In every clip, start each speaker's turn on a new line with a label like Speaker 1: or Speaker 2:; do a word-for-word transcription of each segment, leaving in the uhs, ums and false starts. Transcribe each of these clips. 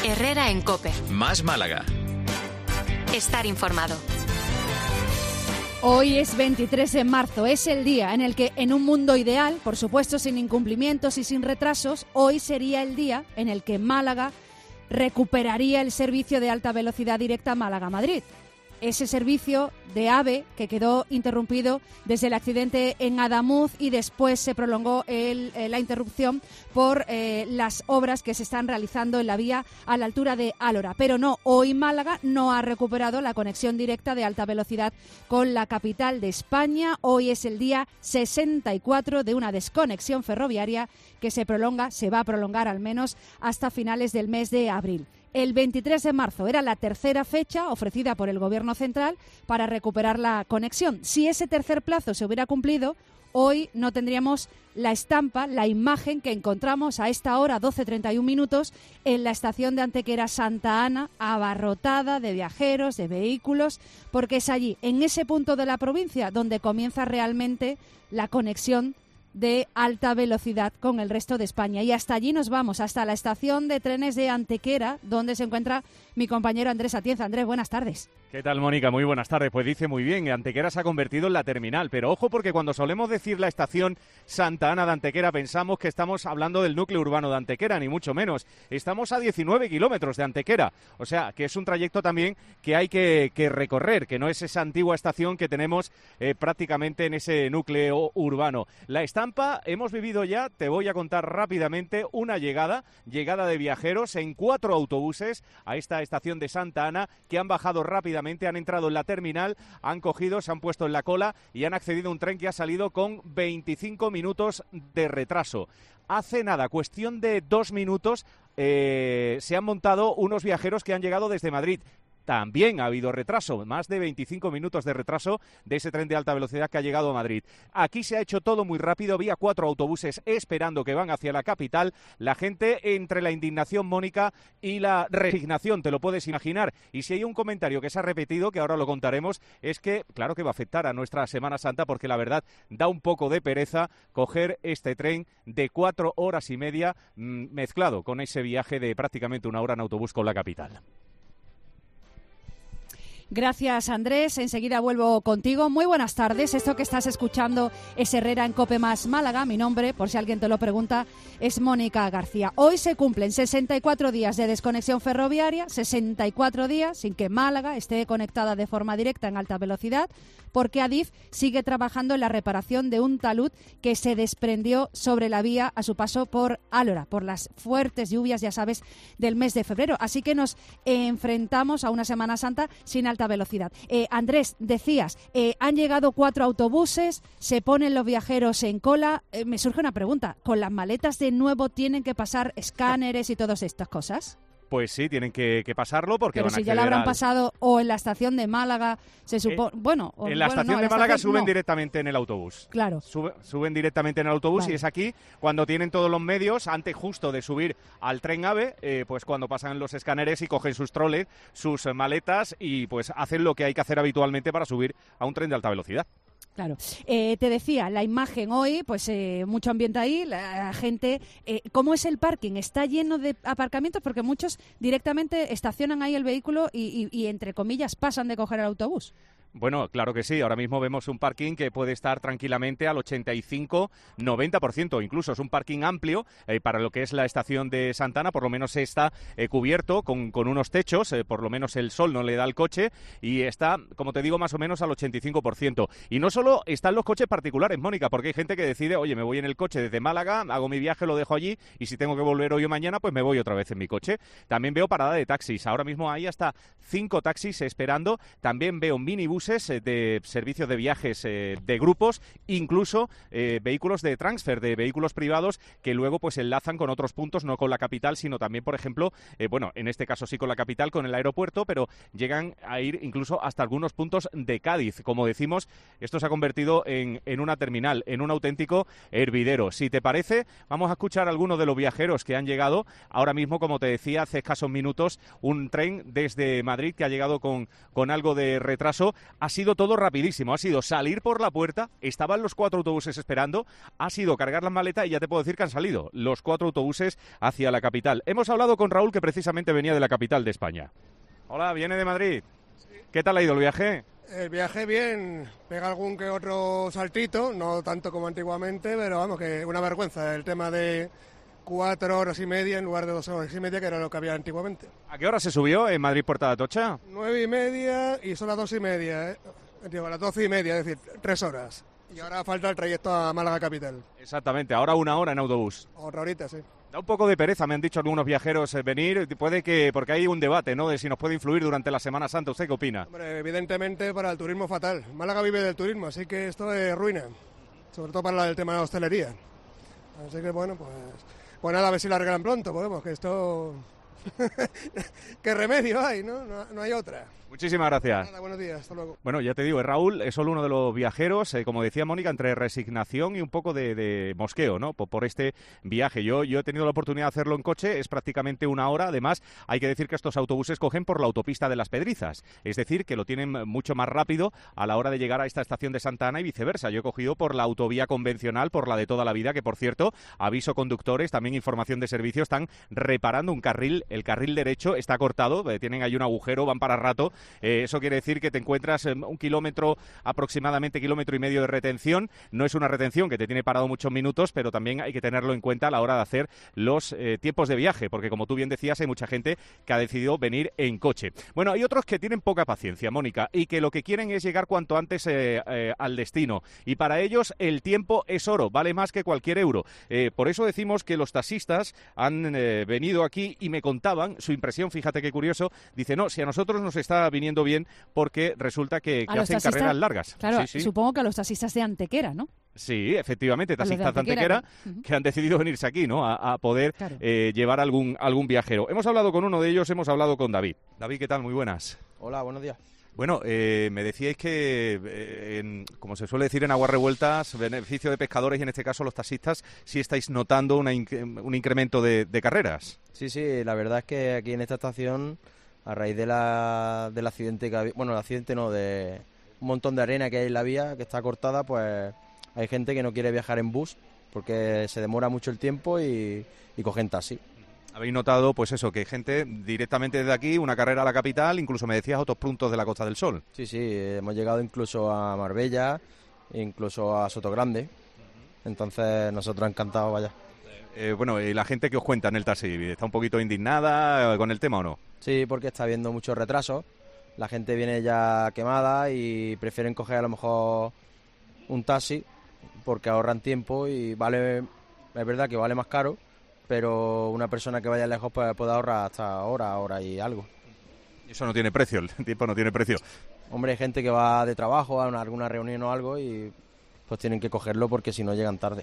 Speaker 1: Herrera en COPE.
Speaker 2: Más Málaga.
Speaker 1: Estar informado.
Speaker 3: Hoy es veintitrés de marzo, es el día en el que, en un mundo ideal, por supuesto sin incumplimientos y sin retrasos, hoy sería el día en el que Málaga recuperaría el servicio de alta velocidad directa Málaga-Madrid. Ese servicio de AVE que quedó interrumpido desde el accidente en Adamuz y después se prolongó el, eh, la interrupción por eh, las obras que se están realizando en la vía a la altura de Álora. Pero no, hoy Málaga no ha recuperado la conexión directa de alta velocidad con la capital de España. Hoy es el día sesenta y cuatro de una desconexión ferroviaria que se prolonga, se va a prolongar al menos hasta finales del mes de abril. El veintitrés de marzo era la tercera fecha ofrecida por el Gobierno central para recuperar la conexión. Si ese tercer plazo se hubiera cumplido, hoy no tendríamos la estampa, la imagen que encontramos a esta hora, doce treinta y un minutos, en la estación de Antequera Santa Ana, abarrotada de viajeros, de vehículos, porque es allí, en ese punto de la provincia, donde comienza realmente la conexión de alta velocidad con el resto de España. Y hasta allí nos vamos, hasta la estación de trenes de Antequera, donde se encuentra mi compañero Andrés Atienza. Andrés, buenas tardes.
Speaker 4: ¿Qué tal, Mónica? Muy buenas tardes. Pues dice muy bien, Antequera se ha convertido en la terminal, pero ojo porque cuando solemos decir la estación Santa Ana de Antequera pensamos que estamos hablando del núcleo urbano de Antequera, ni mucho menos. Estamos a diecinueve kilómetros de Antequera, o sea que es un trayecto también que hay que, que recorrer, que no es esa antigua estación que tenemos eh, prácticamente en ese núcleo urbano. La estampa, hemos vivido ya, te voy a contar rápidamente, una llegada, llegada de viajeros en cuatro autobuses a esta estación de Santa Ana que han bajado rápidamente. Han entrado en la terminal, han cogido, se han puesto en la cola y han accedido a un tren que ha salido con veinticinco minutos de retraso. Hace nada, cuestión de dos minutos, eh, se han montado unos viajeros que han llegado desde Madrid. También ha habido retraso, más de veinticinco minutos de retraso de ese tren de alta velocidad que ha llegado a Madrid. Aquí se ha hecho todo muy rápido, había cuatro autobuses esperando que van hacia la capital. La gente entre la indignación, Mónica, y la resignación, te lo puedes imaginar. Y si hay un comentario que se ha repetido, que ahora lo contaremos, es que claro que va a afectar a nuestra Semana Santa porque la verdad da un poco de pereza coger este tren de cuatro horas y media mmm, mezclado con ese viaje de prácticamente una hora en autobús con la capital.
Speaker 3: Gracias, Andrés. Enseguida vuelvo contigo. Muy buenas tardes. Esto que estás escuchando es Herrera en COPE más Málaga. Mi nombre, por si alguien te lo pregunta, es Mónica García. Hoy se cumplen sesenta y cuatro días de desconexión ferroviaria, sesenta y cuatro días sin que Málaga esté conectada de forma directa en alta velocidad, porque Adif sigue trabajando en la reparación de un talud que se desprendió sobre la vía a su paso por Álora, por las fuertes lluvias, ya sabes, del mes de febrero. Así que nos enfrentamos a una Semana Santa sin alta velocidad. Eh, Andrés, decías, eh, han llegado cuatro autobuses, se ponen los viajeros en cola. Eh, me surge una pregunta, ¿con las maletas de nuevo tienen que pasar escáneres y todas estas cosas?
Speaker 4: Pues sí, tienen que, que pasarlo porque
Speaker 3: Pero
Speaker 4: van
Speaker 3: si
Speaker 4: a
Speaker 3: ya lo habrán
Speaker 4: al...
Speaker 3: pasado o en la estación de Málaga, se supone... Eh, bueno, o,
Speaker 4: en la
Speaker 3: bueno,
Speaker 4: estación
Speaker 3: no,
Speaker 4: de
Speaker 3: la
Speaker 4: Málaga
Speaker 3: estación,
Speaker 4: suben
Speaker 3: no.
Speaker 4: directamente en el autobús.
Speaker 3: Claro.
Speaker 4: Sube, suben directamente en el autobús
Speaker 3: vale.
Speaker 4: Y es aquí cuando tienen todos los medios, antes justo de subir al tren AVE, eh, pues cuando pasan los escáneres y cogen sus troles, sus maletas y pues hacen lo que hay que hacer habitualmente para subir a un tren de alta velocidad.
Speaker 3: Claro. Eh, te decía, la imagen hoy, pues eh, mucho ambiente ahí, la gente... Eh, ¿Cómo es el parking? ¿Está lleno de aparcamientos? Porque muchos directamente estacionan ahí el vehículo y, y, y entre comillas, pasan de coger el autobús.
Speaker 4: Bueno, claro que sí. Ahora mismo vemos un parking que puede estar tranquilamente al ochenta y cinco noventa por ciento. Incluso es un parking amplio eh, para lo que es la estación de Santa Ana. Por lo menos está eh, cubierto con, con unos techos. Eh, por lo menos el sol no le da al coche. Y está, como te digo, más o menos al ochenta y cinco por ciento. Y no solo están los coches particulares, Mónica, porque hay gente que decide, oye, me voy en el coche desde Málaga, hago mi viaje, lo dejo allí. Y si tengo que volver hoy o mañana, pues me voy otra vez en mi coche. También veo parada de taxis. Ahora mismo hay hasta cinco taxis esperando. También veo minibuses de servicios de viajes eh, de grupos, incluso eh, vehículos de transfer, de vehículos privados que luego pues enlazan con otros puntos, no con la capital, sino también, por ejemplo, eh, bueno, en este caso sí con la capital, con el aeropuerto, pero llegan a ir incluso hasta algunos puntos de Cádiz. Como decimos, esto se ha convertido en, en una terminal, en un auténtico hervidero. Si te parece, vamos a escuchar a algunos de los viajeros que han llegado. Ahora mismo, como te decía, hace escasos minutos, un tren desde Madrid que ha llegado con, con algo de retraso. ha sido todo rapidísimo. Ha sido salir por la puerta, estaban los cuatro autobuses esperando, ha sido cargar las maletas y ya te puedo decir que han salido los cuatro autobuses hacia la capital. Hemos hablado con Raúl, que precisamente venía de la capital de España. Hola, viene de Madrid.
Speaker 2: Sí.
Speaker 4: ¿Qué tal ha ido el viaje?
Speaker 2: El viaje bien, pega algún que otro saltito, no tanto como antiguamente, pero vamos, que una vergüenza el tema de cuatro horas y media en lugar de dos horas y media, que era lo que había antiguamente.
Speaker 4: ¿A qué hora se subió en Madrid Puerta de Atocha?
Speaker 2: Nueve y media y son las dos y media, ¿eh? Digo, a las doce y media, es decir, tres horas. Y ahora falta el trayecto a Málaga capital.
Speaker 4: Exactamente, ahora una hora en autobús.
Speaker 2: Otra horita, sí.
Speaker 4: Da un poco de pereza, me han dicho algunos viajeros, eh, venir, puede que, porque hay un debate, ¿no?, de si nos puede influir durante la Semana Santa. ¿Usted qué opina?
Speaker 2: Hombre, evidentemente para el turismo fatal. Málaga vive del turismo, así que esto es ruina, sobre todo para el tema de la hostelería. Así que bueno, pues, pues nada, a ver si la arreglan pronto, podemos, que esto... ¿Qué remedio hay, no? No, no hay otra.
Speaker 4: Muchísimas gracias.
Speaker 2: Nada, buenos días, hasta luego.
Speaker 4: Bueno, ya te digo, Raúl es solo uno de los viajeros, eh, como decía Mónica, entre resignación y un poco de, de mosqueo, ¿no?, por, por este viaje. Yo, yo he tenido la oportunidad de hacerlo en coche, es prácticamente una hora. Además, hay que decir que estos autobuses cogen por la autopista de Las Pedrizas, es decir, que lo tienen mucho más rápido a la hora de llegar a esta estación de Santa Ana y viceversa. Yo he cogido por la autovía convencional, por la de toda la vida, que por cierto, aviso conductores, también información de servicio, están reparando un carril, el carril derecho está cortado, eh, tienen ahí un agujero, van para rato, eh, eso quiere decir que te encuentras eh, un kilómetro, aproximadamente kilómetro y medio de retención. No es una retención que te tiene parado muchos minutos, pero también hay que tenerlo en cuenta a la hora de hacer los eh, tiempos de viaje, porque como tú bien decías, hay mucha gente que ha decidido venir en coche. Bueno, hay otros que tienen poca paciencia, Mónica, y que lo que quieren es llegar cuanto antes eh, eh, al destino, y para ellos el tiempo es oro, vale más que cualquier euro. Eh, por eso decimos que los taxistas han eh, venido aquí y me contaban su impresión, fíjate qué curioso, dice, no, si a nosotros nos está viniendo bien porque resulta que, que hacen
Speaker 3: taxistas,
Speaker 4: carreras largas.
Speaker 3: Claro,
Speaker 4: sí, sí.
Speaker 3: Supongo que a los taxistas de Antequera, ¿no?
Speaker 4: Sí, efectivamente, taxistas de
Speaker 3: Antequera,
Speaker 4: Antequera
Speaker 3: que, uh-huh.
Speaker 4: que han decidido venirse aquí, ¿no?, a, a poder
Speaker 3: claro. eh,
Speaker 4: llevar algún, algún viajero. Hemos hablado con uno de ellos, hemos hablado con David. David, ¿qué tal? Muy buenas.
Speaker 5: Hola, buenos días.
Speaker 4: Bueno, eh, me decíais que, eh, en, como se suele decir en aguas revueltas, beneficio de pescadores y en este caso los taxistas, sí estáis notando una inc- un incremento de, de carreras.
Speaker 5: Sí, sí, la verdad es que aquí en esta estación, a raíz de la, del accidente que había, bueno, el accidente no, de un montón de arena que hay en la vía, que está cortada, pues hay gente que no quiere viajar en bus porque se demora mucho el tiempo y, y cogen taxi.
Speaker 4: Habéis notado, pues eso, que hay gente directamente desde aquí, una carrera a la capital, incluso me decías a otros puntos de la Costa del Sol.
Speaker 5: Sí, sí, hemos llegado incluso a Marbella, incluso a Sotogrande, entonces nosotros encantados, vaya.
Speaker 4: Eh, bueno, ¿y la gente que os cuenta en el taxi? ¿Está un poquito indignada con el tema o no?
Speaker 5: Sí, porque está habiendo muchos retrasos, la gente viene ya quemada y prefieren coger a lo mejor un taxi porque ahorran tiempo y vale, es verdad que vale más caro, pero una persona que vaya lejos pues, puede ahorrar hasta hora, hora y algo.
Speaker 4: Eso no tiene precio, el tiempo no tiene precio.
Speaker 5: Hombre, hay gente que va de trabajo a una, alguna reunión o algo y pues tienen que cogerlo porque si no llegan tarde.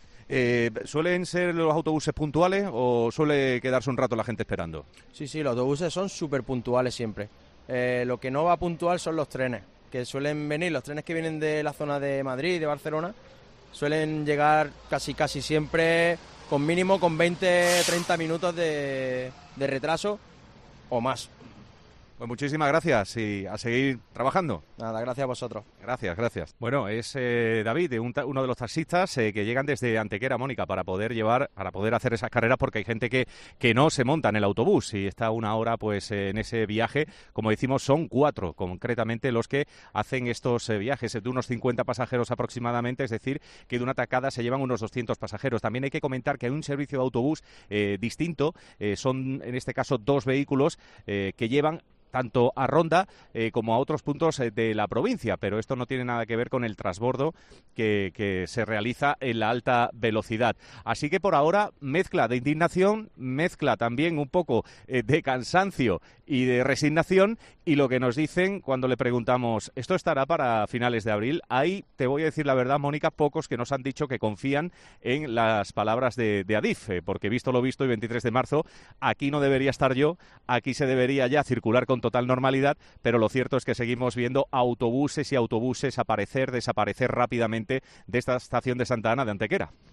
Speaker 4: Eh, ¿Suelen ser los autobuses puntuales o suele quedarse un rato la gente esperando?
Speaker 5: Sí, sí, los autobuses son súper puntuales siempre. Eh, lo que no va puntual son los trenes, que suelen venir, los trenes que vienen de la zona de Madrid, de Barcelona, suelen llegar casi casi siempre con mínimo con veinte treinta minutos de, de retraso o más.
Speaker 4: Pues muchísimas gracias y a seguir trabajando.
Speaker 5: Nada, gracias a vosotros.
Speaker 4: Gracias, gracias. Bueno, es eh, David, un ta- uno de los taxistas eh, que llegan desde Antequera, Mónica, para poder llevar, para poder hacer esas carreras, porque hay gente que, que no se monta en el autobús y está una hora pues eh, en ese viaje. Como decimos, son cuatro concretamente los que hacen estos eh, viajes de unos cincuenta pasajeros aproximadamente, es decir, que de una tacada se llevan unos doscientos pasajeros. También hay que comentar que hay un servicio de autobús eh, distinto, eh, son en este caso dos vehículos eh, que llevan tanto a Ronda eh, como a otros puntos eh, de la provincia, pero esto no tiene nada que ver con el transbordo que, que se realiza en la alta velocidad. Así que por ahora, mezcla de indignación, mezcla también un poco eh, de cansancio y de resignación, y lo que nos dicen cuando le preguntamos, ¿esto estará para finales de abril? Ahí, te voy a decir la verdad, Mónica, pocos que nos han dicho que confían en las palabras de, de Adif, eh, porque visto lo visto, y veintitrés de marzo, aquí no debería estar yo, aquí se debería ya circular con total normalidad, pero lo cierto es que seguimos viendo autobuses y autobuses aparecer, desaparecer rápidamente de esta estación de Santa Ana de Antequera.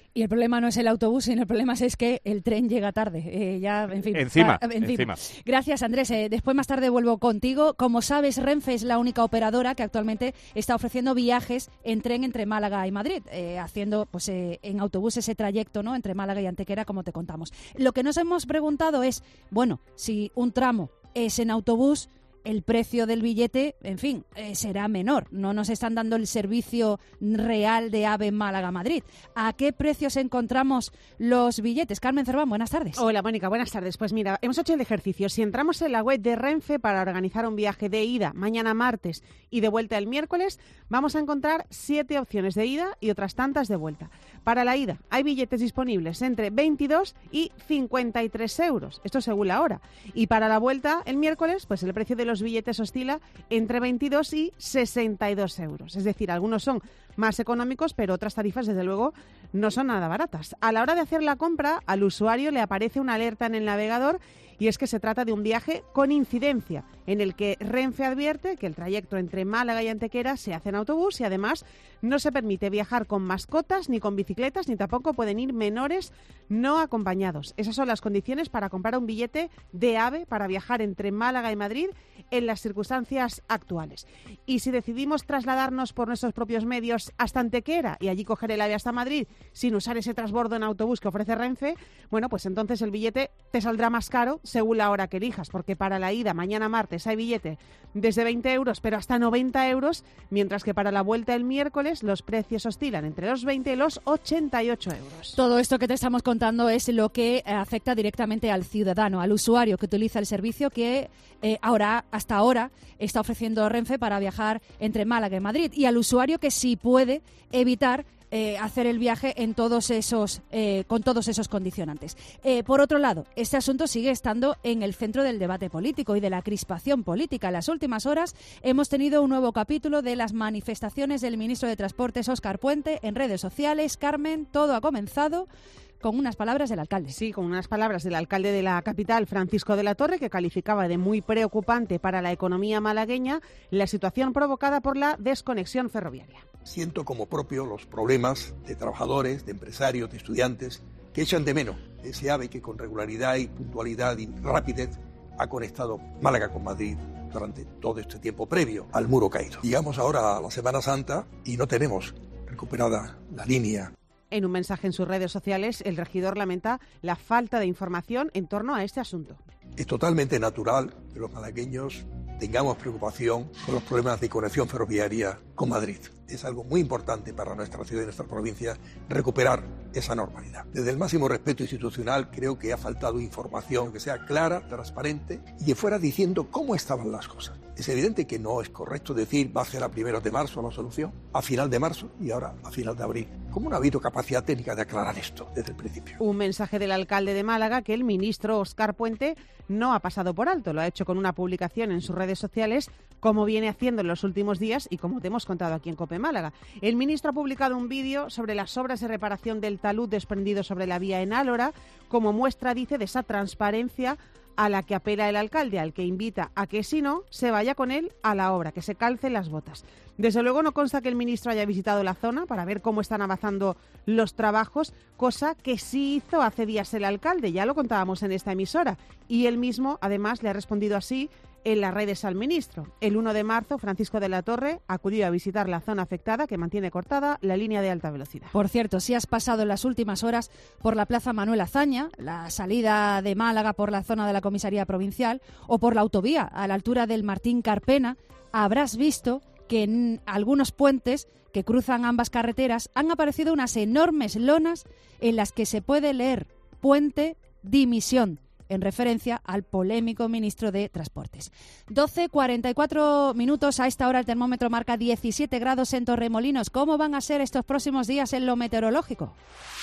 Speaker 3: Y el problema no es el autobús, sino el problema es que el tren llega tarde. Eh, ya, en fin,
Speaker 4: encima,
Speaker 3: ah, encima.
Speaker 4: encima.
Speaker 3: Gracias, Andrés. Eh, después, más tarde, vuelvo contigo. Como sabes, Renfe es la única operadora que actualmente está ofreciendo viajes en tren entre Málaga y Madrid, eh, haciendo pues eh, en autobús ese trayecto, ¿no?, entre Málaga y Antequera, como te contamos. Lo que nos hemos preguntado es, bueno, si un tramo es en autobús, el precio del billete, en fin, eh, será menor. No nos están dando el servicio real de AVE Málaga-Madrid. ¿A qué precios encontramos los billetes? Carmen Cerván, buenas tardes.
Speaker 6: Hola, Mónica, buenas tardes. Pues mira, hemos hecho el ejercicio. Si entramos en la web de Renfe para organizar un viaje de ida mañana martes y de vuelta el miércoles, vamos a encontrar siete opciones de ida y otras tantas de vuelta. Para la ida hay billetes disponibles entre veintidós y cincuenta y tres euros. Esto según la hora. Y para la vuelta el miércoles, pues el precio de los billetes oscila entre veintidós y sesenta y dos euros. Es decir, algunos son más económicos, pero otras tarifas, desde luego, no son nada baratas. A la hora de hacer la compra, al usuario le aparece una alerta en el navegador y es que se trata de un viaje con incidencia, en el que Renfe advierte que el trayecto entre Málaga y Antequera se hace en autobús y además no se permite viajar con mascotas, ni con bicicletas, ni tampoco pueden ir menores no acompañados. Esas son las condiciones para comprar un billete de AVE para viajar entre Málaga y Madrid en las circunstancias actuales. Y si decidimos trasladarnos por nuestros propios medios hasta Antequera y allí coger el AVE hasta Madrid sin usar ese transbordo en autobús que ofrece Renfe, bueno, pues entonces el billete te saldrá más caro según la hora que elijas, porque para la ida mañana martes hay billete desde veinte euros pero hasta noventa euros, mientras que para la vuelta el miércoles los precios oscilan entre los veinte y los ochenta y ocho euros.
Speaker 3: Todo esto que te estamos contando es lo que afecta directamente al ciudadano, al usuario que utiliza el servicio que eh, ahora, hasta ahora está ofreciendo Renfe para viajar entre Málaga y Madrid, y al usuario que sí puede evitar Eh, hacer el viaje en todos esos, eh, con todos esos condicionantes. Eh, por otro lado, este asunto sigue estando en el centro del debate político y de la crispación política. En las últimas horas hemos tenido un nuevo capítulo de las manifestaciones del ministro de Transportes, Óscar Puente, en redes sociales. Carmen, todo ha comenzado con unas palabras del alcalde.
Speaker 6: Sí, con unas palabras del alcalde de la capital, Francisco de la Torre, que calificaba de muy preocupante para la economía malagueña la situación provocada por la desconexión ferroviaria.
Speaker 7: Siento como propio los problemas de trabajadores, de empresarios, de estudiantes que echan de menos ese AVE que con regularidad y puntualidad y rapidez ha conectado Málaga con Madrid durante todo este tiempo previo al muro caído. Llegamos ahora a la Semana Santa y no tenemos recuperada la línea.
Speaker 6: En un mensaje en sus redes sociales, el regidor lamenta la falta de información en torno a este asunto.
Speaker 7: Es totalmente natural que los malagueños tengamos preocupación por los problemas de conexión ferroviaria con Madrid. Es algo muy importante para nuestra ciudad y nuestra provincia recuperar esa normalidad. Desde el máximo respeto institucional creo que ha faltado información que sea clara, transparente y que fuera diciendo cómo estaban las cosas. Es evidente que no es correcto decir va a ser a primeros de marzo la solución, a final de marzo y ahora a final de abril. ¿Cómo no ha habido capacidad técnica de aclarar esto desde el principio?
Speaker 6: Un mensaje del alcalde de Málaga que el ministro Óscar Puente no ha pasado por alto. Lo ha hecho con una publicación en sus redes sociales, como viene haciendo en los últimos días y como te hemos contado aquí en COPE Málaga. El ministro ha publicado un vídeo sobre las obras de reparación del talud desprendido sobre la vía en Álora, como muestra, dice, de esa transparencia a la que apela el alcalde, al que invita a que, si no, se vaya con él a la obra, que se calce las botas. Desde luego no consta que el ministro haya visitado la zona para ver cómo están avanzando los trabajos, cosa que sí hizo hace días el alcalde, ya lo contábamos en esta emisora, y él mismo, además, le ha respondido así en las redes al ministro. El uno de marzo, Francisco de la Torre acudió a visitar la zona afectada, que mantiene cortada la línea de alta velocidad.
Speaker 3: Por cierto, si has pasado en las últimas horas por la Plaza Manuel Azaña, la salida de Málaga por la zona de la comisaría provincial, o por la autovía a la altura del Martín Carpena, habrás visto que en algunos puentes que cruzan ambas carreteras han aparecido unas enormes lonas en las que se puede leer Puente Dimisión, en referencia al polémico ministro de Transportes. doce cuarenta y cuatro minutos, a esta hora el termómetro marca diecisiete grados en Torremolinos. ¿Cómo van a ser estos próximos días en lo meteorológico?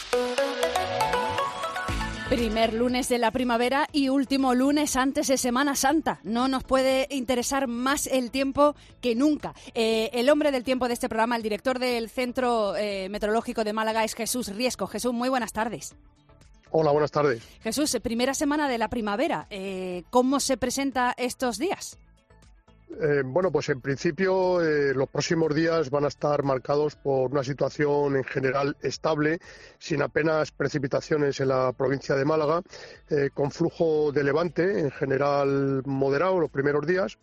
Speaker 3: Primer lunes de la primavera y último lunes antes de Semana Santa. No nos puede interesar más el tiempo que nunca. Eh, el hombre del tiempo de este programa, el director del Centro eh, Meteorológico de Málaga, es Jesús Riesco. Jesús, muy buenas tardes.
Speaker 8: Hola, buenas tardes.
Speaker 3: Jesús, primera semana de la primavera. Eh, ¿Cómo se presenta estos días?
Speaker 8: Eh, bueno, pues en principio eh, los próximos días van a estar marcados por una situación en general estable, sin apenas precipitaciones en la provincia de Málaga, eh, con flujo de levante en general moderado los primeros días.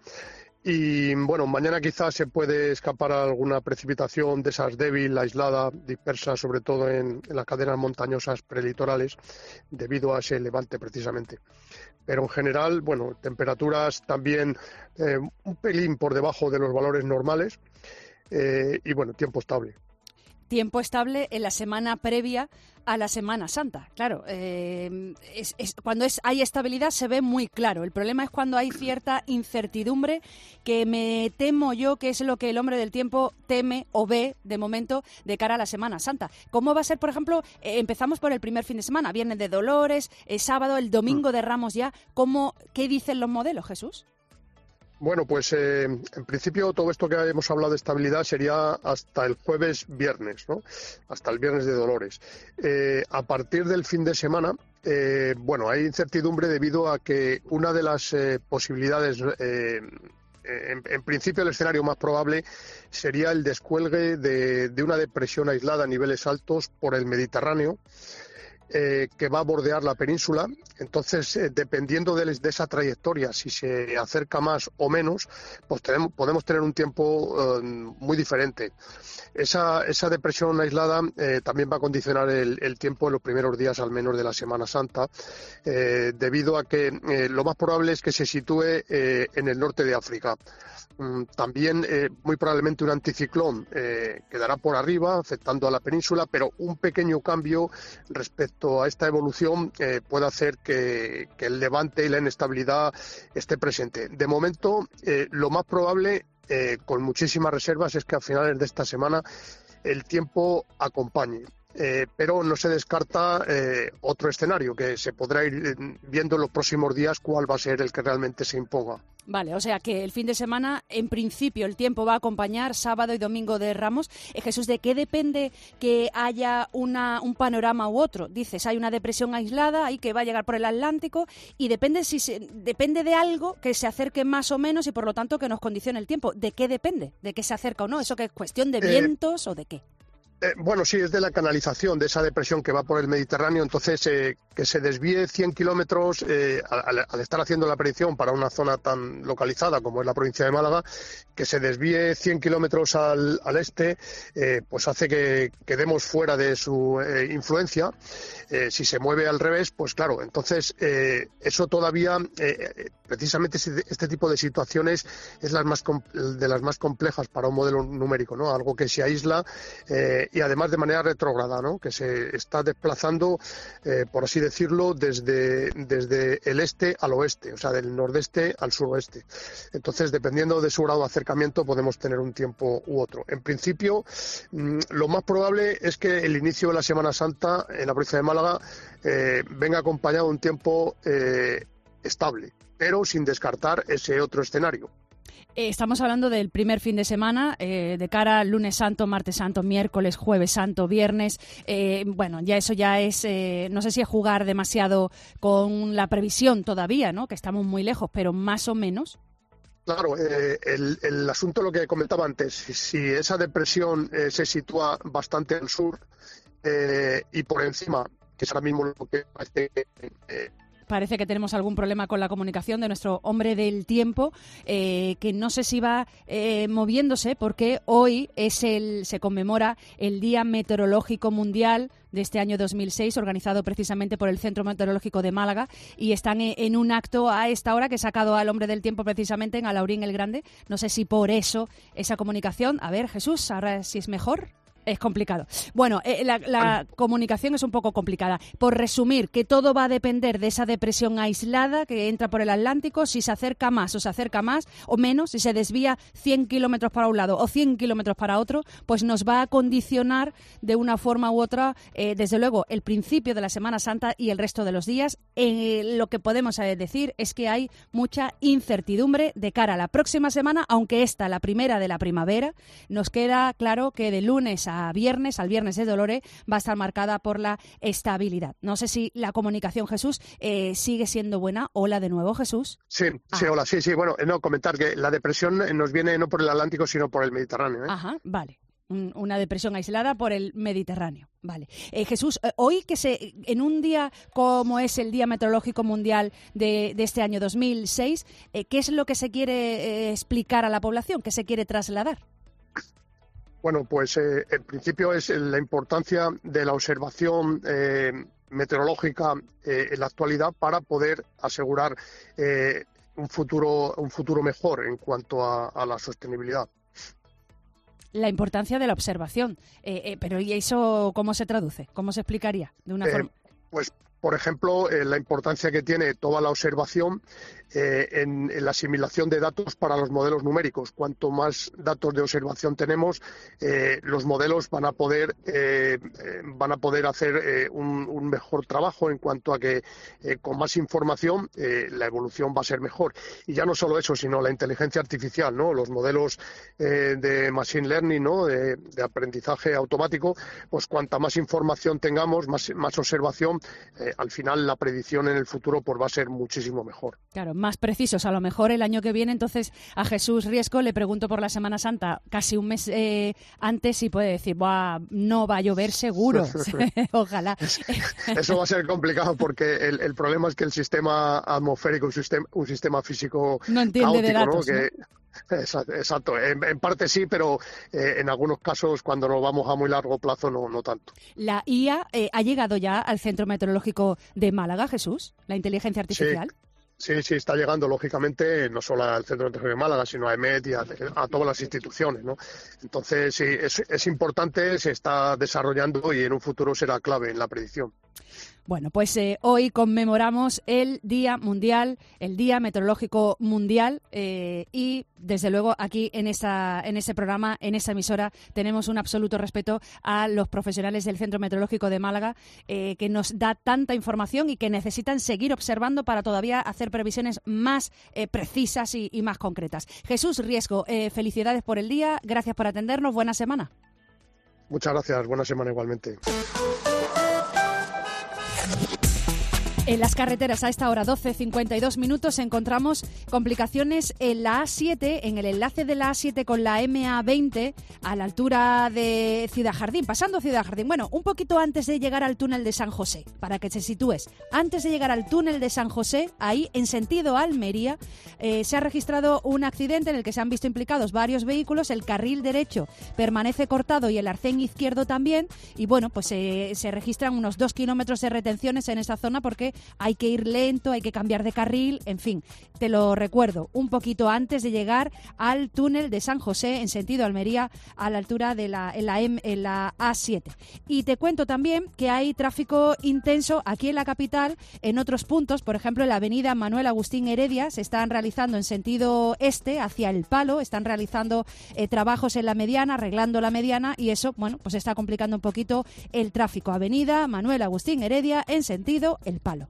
Speaker 8: Y bueno, mañana quizás se puede escapar alguna precipitación de esas débil, aislada, dispersa, sobre todo en, en las cadenas montañosas prelitorales, debido a ese levante precisamente. Pero en general, bueno, temperaturas también eh, un pelín por debajo de los valores normales eh, y bueno, tiempo estable.
Speaker 3: Tiempo estable en la semana previa a la Semana Santa. Claro, eh, es, es, cuando es, hay estabilidad se ve muy claro. El problema es cuando hay cierta incertidumbre, que me temo yo que es lo que el hombre del tiempo teme o ve de momento de cara a la Semana Santa. ¿Cómo va a ser, por ejemplo, eh, empezamos por el primer fin de semana, Viernes de Dolores, el sábado, el domingo de Ramos ya? ¿Cómo, qué dicen los modelos, Jesús?
Speaker 8: Bueno, pues eh, en principio todo esto que hemos hablado de estabilidad sería hasta el jueves viernes, ¿no? Hasta el viernes de Dolores. Eh, a partir del fin de semana, eh, bueno, hay incertidumbre debido a que una de las eh, posibilidades, eh, en, en principio el escenario más probable sería el descuelgue de, de una depresión aislada a niveles altos por el Mediterráneo, Eh, que va a bordear la península. Entonces, eh, dependiendo de, de esa trayectoria, si se acerca más o menos, pues tenemos, podemos tener un tiempo eh, muy diferente. Esa, esa depresión aislada eh, también va a condicionar el, el tiempo en los primeros días, al menos, de la Semana Santa, eh, debido a que eh, lo más probable es que se sitúe eh, en el norte de África. También eh, muy probablemente un anticiclón eh, quedará por arriba afectando a la península, pero un pequeño cambio respecto a esta evolución eh, puede hacer que, que el levante y la inestabilidad esté presente. De momento, eh, lo más probable, eh, con muchísimas reservas, es que a finales de esta semana el tiempo acompañe. Eh, pero no se descarta eh, otro escenario que se podrá ir viendo en los próximos días cuál va a ser el que realmente se imponga.
Speaker 3: Vale, o sea que el fin de semana, en principio, el tiempo va a acompañar sábado y domingo de Ramos. Eh, Jesús, ¿de qué depende que haya una, un panorama u otro? Dices, hay una depresión aislada ahí que va a llegar por el Atlántico y depende si se, depende de algo que se acerque más o menos y por lo tanto que nos condicione el tiempo. ¿De qué depende? ¿De qué se acerca o no? ¿Eso que es cuestión de vientos eh... o de qué?
Speaker 8: Eh, bueno, sí, es de la canalización de esa depresión que va por el Mediterráneo, entonces eh, que se desvíe cien kilómetros eh, al, al estar haciendo la predicción para una zona tan localizada como es la provincia de Málaga, que se desvíe cien kilómetros al, al este, eh, pues hace que quedemos fuera de su eh, influencia. Eh, si se mueve al revés, pues claro, entonces eh, eso todavía, eh, precisamente este tipo de situaciones es las más de las más complejas para un modelo numérico, ¿no? Algo que se aísla eh, y además de manera retrógrada, ¿no? Que se está desplazando, eh, por así decirlo, desde, desde el este al oeste, o sea, del nordeste al suroeste. Entonces, dependiendo de su grado de acercamiento, podemos tener un tiempo u otro. En principio, mmm, lo más probable es que el inicio de la Semana Santa en la provincia de Málaga eh, venga acompañado de un tiempo eh, estable, pero sin descartar ese otro escenario.
Speaker 3: Estamos hablando del primer fin de semana, eh, de cara al lunes santo, martes santo, miércoles, jueves santo, viernes. Eh, bueno, ya eso ya es, eh, no sé si es jugar demasiado con la previsión todavía, ¿no? Que estamos muy lejos, pero más o menos.
Speaker 8: Claro, eh, el, el asunto, lo que comentaba antes, si, si esa depresión eh, se sitúa bastante al sur eh, y por encima, que es ahora mismo lo que parece que... Eh,
Speaker 3: Parece que tenemos algún problema con la comunicación de nuestro hombre del tiempo, eh, que no sé si va eh, moviéndose, porque hoy es el se conmemora el Día Meteorológico Mundial de este año dos mil seis, organizado precisamente por el Centro Meteorológico de Málaga, y están en un acto a esta hora que he sacado al hombre del tiempo precisamente en Alaurín el Grande. No sé si por eso esa comunicación. A ver, Jesús, ahora si es mejor. Es complicado. Bueno, eh, la, la comunicación es un poco complicada. Por resumir, que todo va a depender de esa depresión aislada que entra por el Atlántico, si se acerca más o se acerca más o menos, si se desvía cien kilómetros para un lado o cien kilómetros para otro, pues nos va a condicionar de una forma u otra, eh, desde luego, el principio de la Semana Santa y el resto de los días. Eh, lo que podemos eh, decir es que hay mucha incertidumbre de cara a la próxima semana, aunque esta, la primera de la primavera, nos queda claro que de lunes a viernes, al viernes de Dolores, va a estar marcada por la estabilidad. No sé si la comunicación, Jesús, eh, sigue siendo buena. Hola de nuevo, Jesús.
Speaker 8: Sí,
Speaker 3: ah.
Speaker 8: sí, hola, sí, sí. Bueno, no, comentar que la depresión nos viene no por el Atlántico, sino por el Mediterráneo, ¿eh?
Speaker 3: Ajá, vale. Una depresión aislada por el Mediterráneo. Vale. Eh, Jesús, eh, hoy que se en un día como es el Día Meteorológico Mundial de, de este año dos mil seis, eh, ¿qué es lo que se quiere eh, explicar a la población? ¿Qué se quiere trasladar?
Speaker 8: Bueno, pues eh, en principio es la importancia de la observación eh, meteorológica eh, en la actualidad para poder asegurar eh, un futuro un futuro mejor en cuanto a, a la sostenibilidad.
Speaker 3: La importancia de la observación. Eh, eh, pero ¿y eso cómo se traduce? ¿Cómo se explicaría? De una
Speaker 8: eh,
Speaker 3: forma...
Speaker 8: Pues, por ejemplo, eh, la importancia que tiene toda la observación eh, en, en la asimilación de datos para los modelos numéricos. Cuanto más datos de observación tenemos, eh, los modelos van a poder eh, eh, van a poder hacer eh, un, un mejor trabajo en cuanto a que eh, con más información eh, la evolución va a ser mejor. Y ya no solo eso, sino la inteligencia artificial, ¿no? Los modelos eh, de machine learning, ¿no? De, de aprendizaje automático, pues cuanta más información tengamos, más, más observación, eh, al final la predicción en el futuro pues va a ser muchísimo mejor.
Speaker 3: Claro, más precisos. A lo mejor el año que viene, entonces, a Jesús Riesco le pregunto por la Semana Santa casi un mes eh, antes y puede decir, Buah, no va a llover seguro. Ojalá.
Speaker 8: Eso va a ser complicado porque el, el problema es que el sistema atmosférico, un sistema, un sistema físico
Speaker 3: no entiende
Speaker 8: caótico,
Speaker 3: de datos,
Speaker 8: ¿no? Que,
Speaker 3: ¿no?
Speaker 8: Exacto, en, en parte sí, pero eh, en algunos casos cuando nos vamos a muy largo plazo no, no tanto.
Speaker 3: ¿La I A eh, ha llegado ya al Centro Meteorológico de Málaga, Jesús? ¿La inteligencia artificial?
Speaker 8: Sí. Sí, sí, está llegando, lógicamente, no solo al Centro Meteorológico de Málaga, sino a EMET y a, a todas las instituciones, ¿no? Entonces, sí, es, es importante, se está desarrollando y en un futuro será clave en la predicción.
Speaker 3: Bueno, pues eh, hoy conmemoramos el Día Mundial, el Día Meteorológico Mundial eh, y, desde luego, aquí en, esa, en ese programa, en esa emisora, tenemos un absoluto respeto a los profesionales del Centro Meteorológico de Málaga eh, que nos da tanta información y que necesitan seguir observando para todavía hacer previsiones más eh, precisas y, y más concretas. Jesús Riesco, eh, felicidades por el día, gracias por atendernos, buena semana.
Speaker 8: Muchas gracias, buena semana igualmente.
Speaker 3: En las carreteras a esta hora, doce cincuenta y dos minutos, encontramos complicaciones en la A siete, en el enlace de la A siete con la M A veinte, a la altura de Ciudad Jardín, pasando Ciudad Jardín. Bueno, un poquito antes de llegar al túnel de San José, para que te sitúes. Antes de llegar al túnel de San José, ahí en sentido Almería, eh, se ha registrado un accidente en el que se han visto implicados varios vehículos. El carril derecho permanece cortado y el arcén izquierdo también. Y bueno, pues eh, se registran unos dos kilómetros de retenciones en esta zona porque hay que ir lento, hay que cambiar de carril, en fin, te lo recuerdo, un poquito antes de llegar al túnel de San José en sentido Almería a la altura de la, en la, M, en la A siete. Y te cuento también que hay tráfico intenso aquí en la capital, en otros puntos, por ejemplo en la avenida Manuel Agustín Heredia, se están realizando en sentido este, hacia el Palo, están realizando eh, trabajos en la mediana, arreglando la mediana y eso, bueno, pues está complicando un poquito el tráfico. Avenida Manuel Agustín Heredia en sentido el Palo.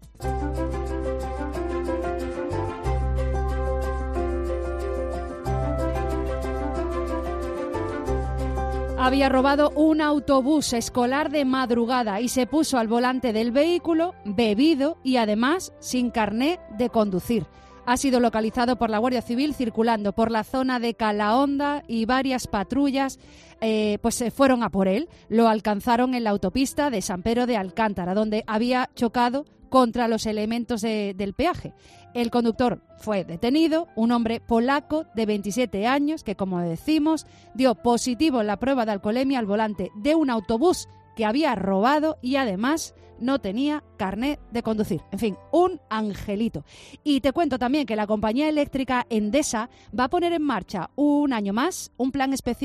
Speaker 3: Había robado un autobús escolar de madrugada y se puso al volante del vehículo bebido y además sin carné de conducir. Ha sido localizado por la Guardia Civil circulando por la zona de Calahonda y varias patrullas eh, pues se fueron a por él. Lo alcanzaron en la autopista de San Pedro de Alcántara, donde había chocado contra los elementos de, del peaje. El conductor fue detenido, un hombre polaco de veintisiete años que, como decimos, dio positivo en la prueba de alcoholemia al volante de un autobús que había robado y además no tenía carnet de conducir. En fin, un angelito. Y te cuento también que la compañía eléctrica Endesa va a poner en marcha un año más un plan especial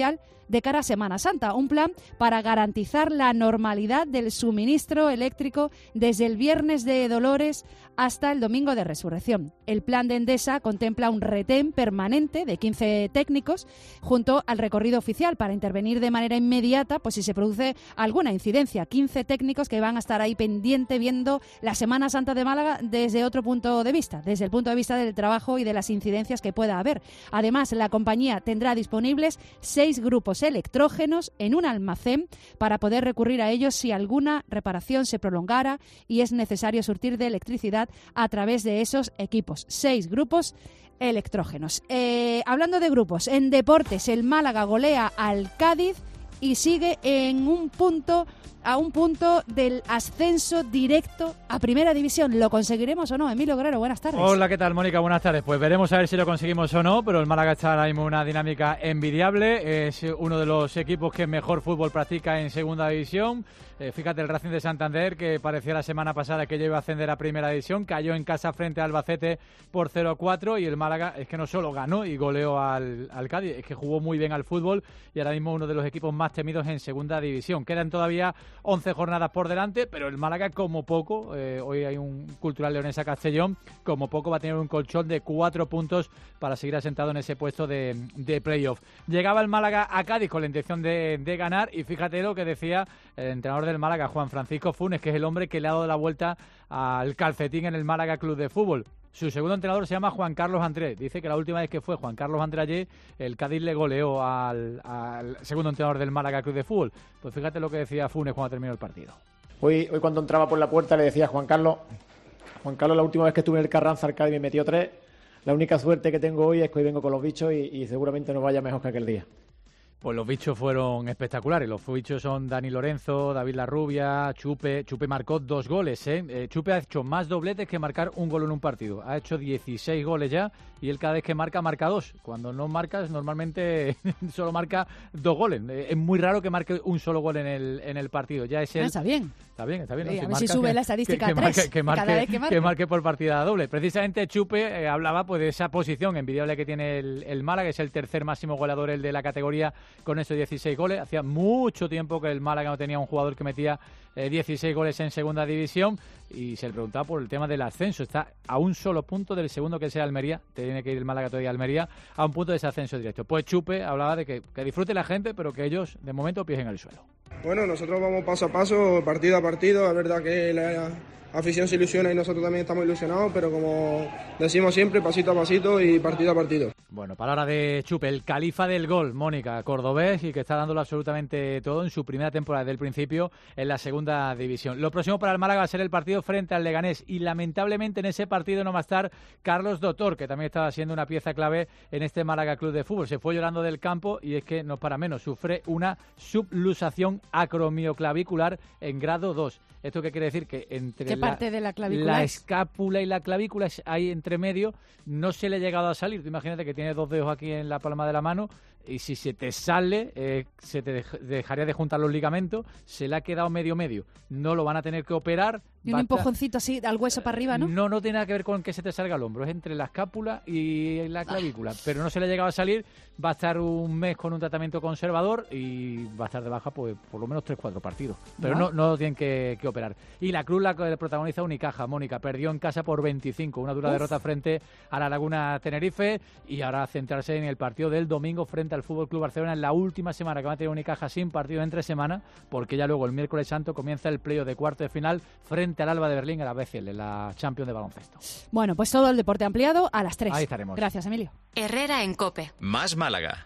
Speaker 3: de cara a Semana Santa. Un plan para garantizar la normalidad del suministro eléctrico desde el viernes de Dolores hasta el domingo de Resurrección. El plan de Endesa contempla un retén permanente de quince técnicos junto al recorrido oficial para intervenir de manera inmediata pues si se produce alguna incidencia. quince técnicos que van a estar ahí pendiente viendo la Semana Santa de Málaga desde otro punto de vista, desde el punto de vista del trabajo y de las incidencias que pueda haber. Además, la compañía tendrá disponibles seis grupos electrógenos en un almacén para poder recurrir a ellos si alguna reparación se prolongara y es necesario surtir de electricidad a través de esos equipos. Seis grupos electrógenos. Eh, hablando de grupos, en deportes el Málaga golea al Cádiz y sigue en un punto a un punto del ascenso directo a Primera División. ¿Lo conseguiremos o no? Emilio Guerrero, buenas tardes.
Speaker 9: Hola, ¿qué tal, Mónica? Buenas tardes. Pues veremos a ver si lo conseguimos o no, pero el Málaga está ahora mismo en una dinámica envidiable. Es uno de los equipos que mejor fútbol practica en Segunda División. Eh, fíjate, el Racing de Santander, que parecía la semana pasada que ya iba a ascender a Primera División, cayó en casa frente al Albacete por cero a cuatro y el Málaga es que no solo ganó y goleó al, al Cádiz, es que jugó muy bien al fútbol y ahora mismo uno de los equipos más temidos en Segunda División. Quedan todavía once jornadas por delante, pero el Málaga como poco, eh, hoy hay un Cultural Leonesa Castellón, como poco va a tener un colchón de cuatro puntos para seguir asentado en ese puesto de, de playoff. Llegaba el Málaga a Cádiz con la intención de, de ganar y fíjate lo que decía el entrenador del Málaga, Juan Francisco Funes, que es el hombre que le ha dado la vuelta al calcetín en el Málaga Club de Fútbol. Su segundo entrenador se llama Juan Carlos Andrés. Dice que la última vez que fue Juan Carlos Andrés allí, el Cádiz le goleó al, al segundo entrenador del Málaga Club de Fútbol. Pues fíjate lo que decía Funes cuando terminó el partido.
Speaker 10: Hoy, hoy cuando entraba por la puerta le decía a Juan Carlos, Juan Carlos, la última vez que estuve en el Carranza, el Cádiz me metió tres. La única suerte que tengo hoy es que hoy vengo con los bichos y, y seguramente nos vaya mejor que aquel día.
Speaker 9: Pues los bichos fueron espectaculares. Los bichos son Dani Lorenzo, David Larrubia, Chupe. Chupe marcó dos goles, ¿eh? Eh, Chupe ha hecho más dobletes que marcar un gol en un partido. Ha hecho dieciséis goles ya y él cada vez que marca, marca dos. Cuando no marcas, normalmente solo marca dos goles. Eh, es muy raro que marque un solo gol en el, en el partido. Ya es él...
Speaker 3: Ah, está bien.
Speaker 9: Está bien, está bien.
Speaker 3: Sí,
Speaker 9: ¿no?
Speaker 3: a ver
Speaker 9: marca,
Speaker 3: si sube
Speaker 9: que,
Speaker 3: la estadística
Speaker 9: que,
Speaker 3: a
Speaker 9: que
Speaker 3: tres.
Speaker 9: Marque, que, marque,
Speaker 3: cada vez que marque.
Speaker 9: que marque por partida doble. Precisamente Chupe eh, hablaba pues de esa posición envidiable que tiene el, el Málaga, que es el tercer máximo goleador el de la categoría con esos dieciséis goles. Hacía mucho tiempo que el Málaga no tenía un jugador que metía eh, dieciséis goles en Segunda División y se le preguntaba por el tema del ascenso. Está a un solo punto del segundo, que sea Almería. Tiene que ir el Málaga todavía a Almería, a un punto de ese ascenso directo. Pues Chupe hablaba de que, que disfrute la gente, pero que ellos de momento pies en el suelo.
Speaker 11: Bueno, nosotros vamos paso a paso, partido a partido. Es verdad que la afición se ilusiona y nosotros también estamos ilusionados, pero como decimos siempre, pasito a pasito y partido a partido.
Speaker 9: Bueno, palabra de Chupe, el califa del gol, Mónica, cordobés, y que está dándolo absolutamente todo en su primera temporada desde el principio en la Segunda División. Lo próximo para el Málaga va a ser el partido frente al Leganés y lamentablemente en ese partido no va a estar Carlos Doctor, que también estaba siendo una pieza clave en este Málaga Club de Fútbol. Se fue llorando del campo y es que no para menos, sufre una subluxación acromioclavicular en grado dos. ¿Esto qué quiere decir? Que entre
Speaker 3: ¿Qué
Speaker 9: la,
Speaker 3: parte de la clavícula
Speaker 9: la
Speaker 3: es?
Speaker 9: escápula y la clavícula ahí entre medio no se le ha llegado a salir. Tú imagínate que tiene dos dedos aquí en la palma de la mano y si se te sale, eh, se te dej- dejaría de juntar los ligamentos, se le ha quedado medio medio. No lo van a tener que operar.
Speaker 3: Y un empujoncito así al hueso para arriba, ¿no?
Speaker 9: No, no tiene nada que ver con que se te salga el hombro, es entre la escápula y la clavícula, pero no se le ha llegado a salir, va a estar un mes con un tratamiento conservador y va a estar de baja pues por lo menos tres cuatro partidos, pero no, no lo tienen que, que operar. Y la Cruz la protagoniza Unicaja, Mónica, perdió en casa por veinticinco, una dura Uf. derrota frente a la Laguna Tenerife y ahora centrarse en el partido del domingo frente al Fútbol Club Barcelona en la última semana que va a tener Unicaja sin partido entre semana, porque ya luego el miércoles santo comienza el playoff de cuarto de final frente al Alba de Berlín, a la B C L, la Champions de baloncesto.
Speaker 3: Bueno, pues todo el deporte ampliado a las tres.
Speaker 9: Ahí estaremos.
Speaker 3: Gracias, Emilio.
Speaker 1: Herrera en COPE.
Speaker 12: Más Málaga.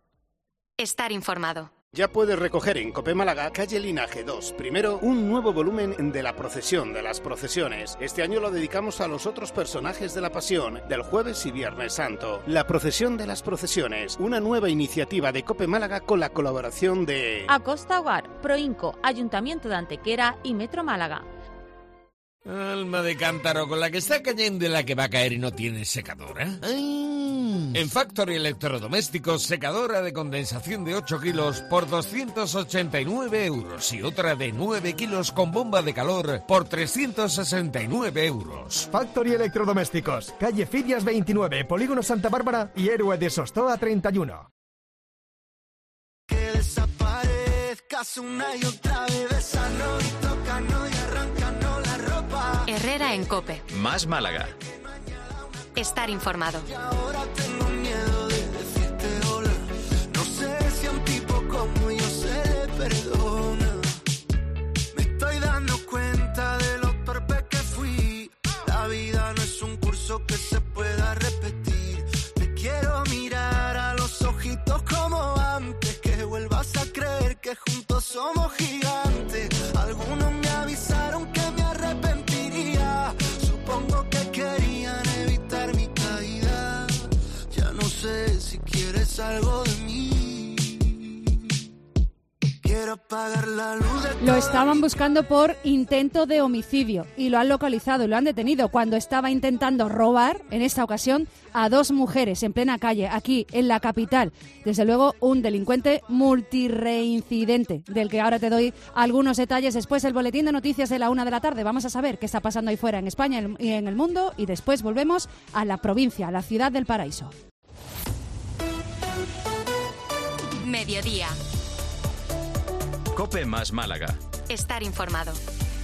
Speaker 1: Estar informado.
Speaker 13: Ya puedes recoger en Cope Málaga, calle Linaje dos, primero, un nuevo volumen de la procesión de las procesiones. Este año lo dedicamos a los otros personajes de la Pasión, del Jueves y Viernes Santo. La procesión de las procesiones, una nueva iniciativa de Cope Málaga con la colaboración de
Speaker 14: Acosta Hogar, Proinco, Ayuntamiento de Antequera y Metro Málaga.
Speaker 15: Alma de cántaro, con la que está cayendo y la que va a caer y no tiene secadora. ¡Ay! En Factory Electrodomésticos, secadora de condensación de ocho kilos por doscientos ochenta y nueve euros y otra de nueve kilos con bomba de calor por trescientos sesenta y nueve euros.
Speaker 16: Factory Electrodomésticos, calle Fidias veintinueve, Polígono Santa Bárbara y Héroe de Sostoa treinta y uno.
Speaker 12: tocas una y otra vez, besanos y tocanos y arrancanos la ropa.
Speaker 1: Herrera en COPE.
Speaker 17: Más Málaga.
Speaker 1: Estar informado.
Speaker 12: Y ahora tengo miedo de decirte hola. No sé si a un tipo como yo se le perdona. Me estoy dando cuenta de lo torpe que fui. La vida no es un curso que se pueda repetir. Te quiero mirar a los ojitos como antes, que vuelvas a creer que juntos somos gigantes. Algunos me avisaron que me arrepentiría. Supongo que querían evitar mi caída. Ya no sé si quieres algo de mí. Quiero apagar la luz de
Speaker 3: Lo estaban buscando por intento de homicidio y lo han localizado y lo han detenido cuando estaba intentando robar, en esta ocasión, a dos mujeres en plena calle, aquí en la capital. Desde luego, un delincuente multireincidente, del que ahora te doy algunos detalles después del boletín de noticias de la una de la tarde. Vamos a saber qué está pasando ahí fuera en España y en el mundo, y después volvemos a la provincia, a la ciudad del Paraíso.
Speaker 1: Mediodía.
Speaker 17: COPE más Málaga.
Speaker 1: Estar informado.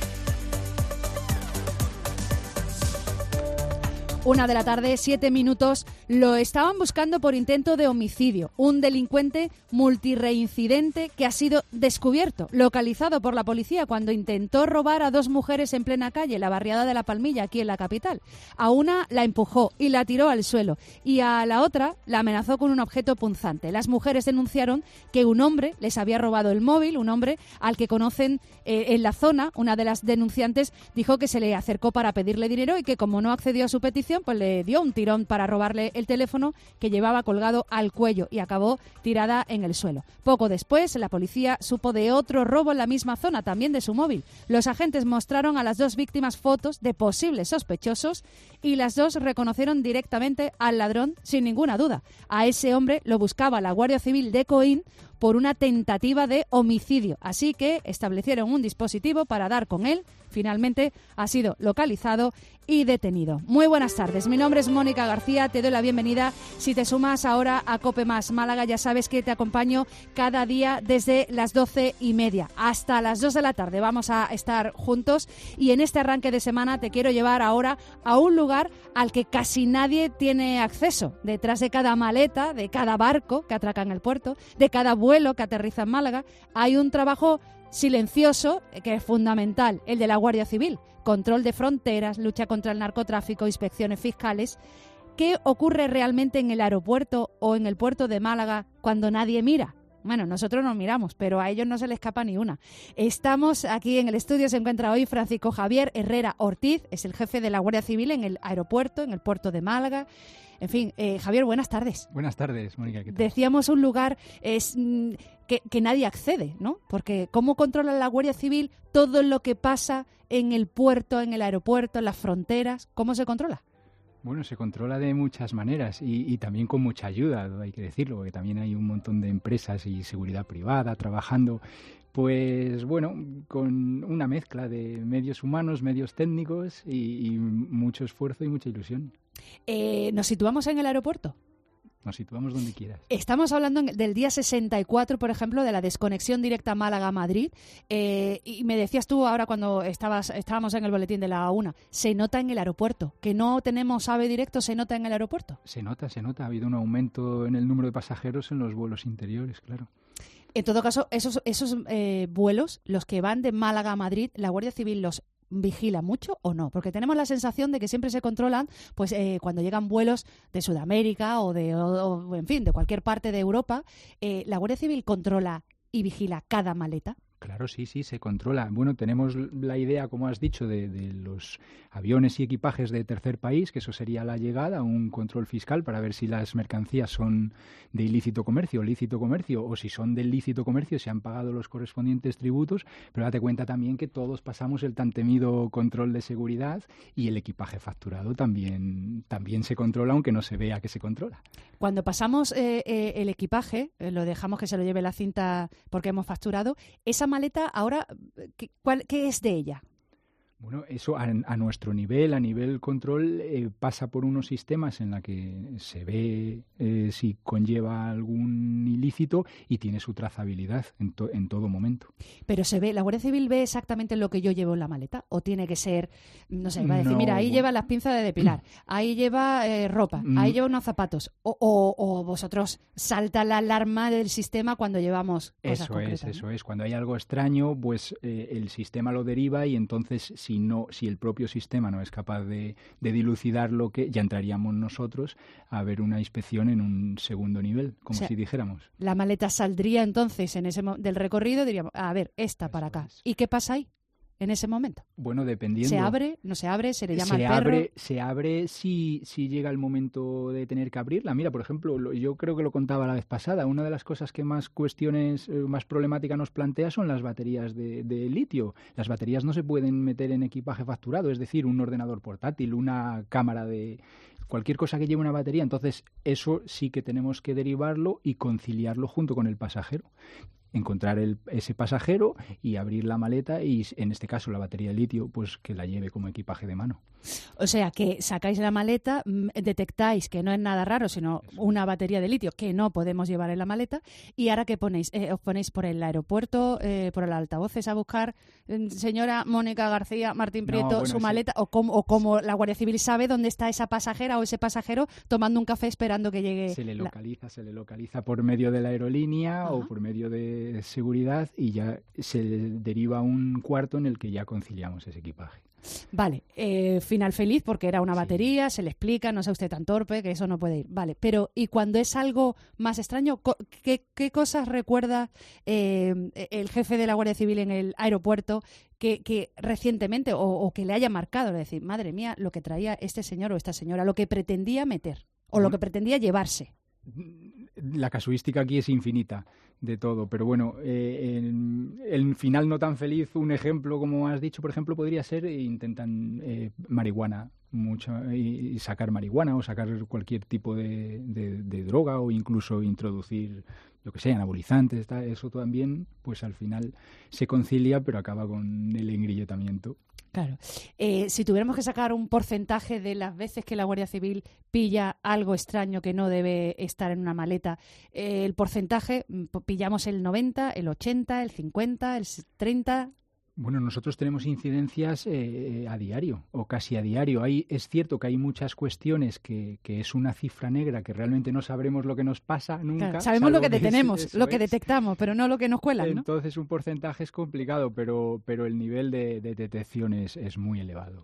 Speaker 3: Una de la tarde, siete minutos. Lo estaban buscando por intento de homicidio. Un delincuente multireincidente que ha sido descubierto, localizado por la policía cuando intentó robar a dos mujeres en plena calle, la barriada de La Palmilla, aquí en la capital. A una la empujó y la tiró al suelo, y a la otra la amenazó con un objeto punzante. Las mujeres denunciaron que un hombre les había robado el móvil, un hombre al que conocen eh, en la zona. Una de las denunciantes dijo que se le acercó para pedirle dinero y que, como no accedió a su petición, pues le dio un tirón para robarle el teléfono que llevaba colgado al cuello, y acabó tirada en el suelo. Poco después, la policía supo de otro robo en la misma zona, también de su móvil. Los agentes mostraron a las dos víctimas fotos de posibles sospechosos y las dos reconocieron directamente al ladrón sin ninguna duda. A ese hombre lo buscaba la Guardia Civil de Coín por una tentativa de homicidio. Así que establecieron un dispositivo para dar con él. Finalmente ha sido localizado y detenido. Muy buenas tardes, mi nombre es Mónica García, te doy la bienvenida. Si te sumas ahora a COPE más Málaga, ya sabes que te acompaño cada día desde las doce y media hasta las dos de la tarde. Vamos a estar juntos, y en este arranque de semana te quiero llevar ahora a un lugar al que casi nadie tiene acceso. Detrás de cada maleta, de cada barco que atraca en el puerto, de cada vuelo que aterriza en Málaga, hay un trabajo silencioso que es fundamental, el de la Guardia Civil. Control de fronteras, lucha contra el narcotráfico, inspecciones fiscales. ¿Qué ocurre realmente en el aeropuerto o en el puerto de Málaga cuando nadie mira? Bueno, nosotros nos miramos, pero a ellos no se les escapa ni una. Estamos aquí en el estudio, se encuentra hoy Francisco Javier Herrera Ortiz, es el jefe de la Guardia Civil en el aeropuerto, en el puerto de Málaga. En fin, eh, Javier, buenas tardes.
Speaker 18: Buenas tardes, Mónica. ¿Qué tal?
Speaker 3: Decíamos un lugar es, mm, que, que nadie accede, ¿no? Porque ¿cómo controla la Guardia Civil todo lo que pasa en el puerto, en el aeropuerto, en las fronteras? ¿Cómo se controla?
Speaker 18: Bueno, se controla de muchas maneras y, y también con mucha ayuda, hay que decirlo, porque también hay un montón de empresas y seguridad privada trabajando. Pues bueno, con una mezcla de medios humanos, medios técnicos y, y mucho esfuerzo y mucha ilusión.
Speaker 3: Eh, ¿Nos situamos en el aeropuerto?
Speaker 18: Nos situamos donde quieras.
Speaker 3: Estamos hablando del día sesenta y cuatro, por ejemplo, de la desconexión directa Málaga-Madrid. Eh, y me decías tú ahora cuando estabas, estábamos en el boletín de la una, se nota en el aeropuerto. Que no tenemos AVE directo, ¿se nota en el aeropuerto?
Speaker 18: Se nota, se nota. Ha habido un aumento en el número de pasajeros en los vuelos interiores, claro.
Speaker 3: En todo caso, esos, esos eh, vuelos, los que van de Málaga a Madrid, ¿la Guardia Civil los vigila mucho o no? Porque tenemos la sensación de que siempre se controlan pues eh, cuando llegan vuelos de Sudamérica o de, o, o, en fin, de cualquier parte de Europa. Eh, ¿La Guardia Civil controla y vigila cada maleta?
Speaker 18: Claro, sí, sí, se controla. Bueno, tenemos la idea, como has dicho, de, de los aviones y equipajes de tercer país, que eso sería la llegada, un control fiscal para ver si las mercancías son de ilícito comercio o lícito comercio, o si son de lícito comercio, se han pagado los correspondientes tributos, pero date cuenta también que todos pasamos el tan temido control de seguridad y el equipaje facturado también, también se controla, aunque no se vea que se controla.
Speaker 3: Cuando pasamos eh, eh, el equipaje, eh, lo dejamos que se lo lleve la cinta porque hemos facturado, esa maleta ahora, ¿qué, cuál, ¿qué es de ella?
Speaker 18: Bueno, eso a, a nuestro nivel, a nivel control, eh, pasa por unos sistemas en la que se ve eh, si conlleva algún ilícito y tiene su trazabilidad en, to, en todo momento.
Speaker 3: Pero se ve, ¿la Guardia Civil ve exactamente lo que yo llevo en la maleta? ¿O tiene que ser, no sé, va a decir,
Speaker 18: No,
Speaker 3: mira, ahí
Speaker 18: bueno.
Speaker 3: lleva las pinzas de depilar, ahí lleva eh, ropa,
Speaker 18: Mm.
Speaker 3: ahí lleva unos zapatos? O, o, o vosotros salta la alarma del sistema cuando llevamos cosas
Speaker 18: Eso
Speaker 3: concretas,
Speaker 18: es,
Speaker 3: ¿no?
Speaker 18: eso es. Cuando hay algo extraño, pues eh, el sistema lo deriva y entonces si no, si el propio sistema no es capaz de, de dilucidar lo que, ya entraríamos nosotros a ver una inspección en un segundo nivel, como
Speaker 3: O sea,
Speaker 18: si dijéramos.
Speaker 3: La maleta saldría entonces en ese mo- del recorrido, diríamos, a ver, esta para acá. ¿Y qué pasa ahí en ese momento?
Speaker 18: Bueno, dependiendo.
Speaker 3: ¿Se abre? ¿No se abre? ¿Se le llama
Speaker 18: se
Speaker 3: al perro?
Speaker 18: abre, se abre si, si llega el momento de tener que abrirla. Mira, por ejemplo, lo- yo creo que lo contaba la vez pasada, una de las cosas que más cuestiones, eh, más problemática nos plantea son las baterías de, de litio. Las baterías no se pueden meter en equipaje facturado, es decir, un ordenador portátil, una cámara de... cualquier cosa que lleve una batería. Entonces, eso sí que tenemos que derivarlo y conciliarlo junto con el pasajero. Encontrar el, ese pasajero y abrir la maleta y, en este caso, la batería de litio, pues que la lleve como equipaje de mano.
Speaker 3: O sea, que sacáis la maleta, mm, detectáis que no es nada raro, sino una batería de litio que no podemos llevar en la maleta, y ahora que ponéis, eh, os ponéis por el aeropuerto, eh, por el altavoces a buscar, eh, señora Mónica García, Martín
Speaker 18: No,
Speaker 3: Prieto,
Speaker 18: bueno,
Speaker 3: su
Speaker 18: sí.
Speaker 3: maleta, o cómo, o cómo la Guardia Civil sabe dónde está esa pasajera o ese pasajero tomando un café esperando que llegue.
Speaker 18: Se le
Speaker 3: la-
Speaker 18: localiza, se le localiza por medio de la aerolínea o por medio de seguridad y ya se deriva a un cuarto en el que ya conciliamos ese equipaje.
Speaker 3: Vale, eh, final feliz porque era una batería, se le explica, no sea usted tan torpe, que eso no puede ir. Vale, pero ¿y cuando es algo más extraño? Co- ¿Qué, qué cosas recuerda eh, el jefe de la Guardia Civil en el aeropuerto que, que recientemente o, o que le haya marcado? Es decir, madre mía, lo que traía este señor o esta señora, lo que pretendía meter o lo que pretendía llevarse.
Speaker 18: La casuística aquí es infinita de todo, pero bueno, eh, en el final no tan feliz, un ejemplo, como has dicho, por ejemplo, podría ser eh, intentan eh, marihuana, mucho, y, y sacar marihuana o sacar cualquier tipo de, de, de droga o incluso introducir, lo que sea, anabolizantes, tal, eso también, pues al final se concilia, pero acaba con el engrillotamiento.
Speaker 3: Claro. Eh, si tuviéramos que sacar un porcentaje de las veces que la Guardia Civil pilla algo extraño que no debe estar en una maleta, eh, el porcentaje, mm, pillamos el noventa, el ochenta, el cincuenta, el treinta...
Speaker 18: Bueno, nosotros tenemos incidencias eh, a diario o casi a diario. Hay, es cierto que hay muchas cuestiones que, que es una cifra negra que realmente no sabremos lo que nos pasa nunca.
Speaker 3: Claro, sabemos lo
Speaker 18: salvo
Speaker 3: que detenemos,
Speaker 18: eso
Speaker 3: lo que
Speaker 18: es.
Speaker 3: detectamos, pero no lo que nos cuelan, ¿no?
Speaker 18: Entonces un porcentaje es complicado, pero, pero el nivel de, de detección es, es muy elevado.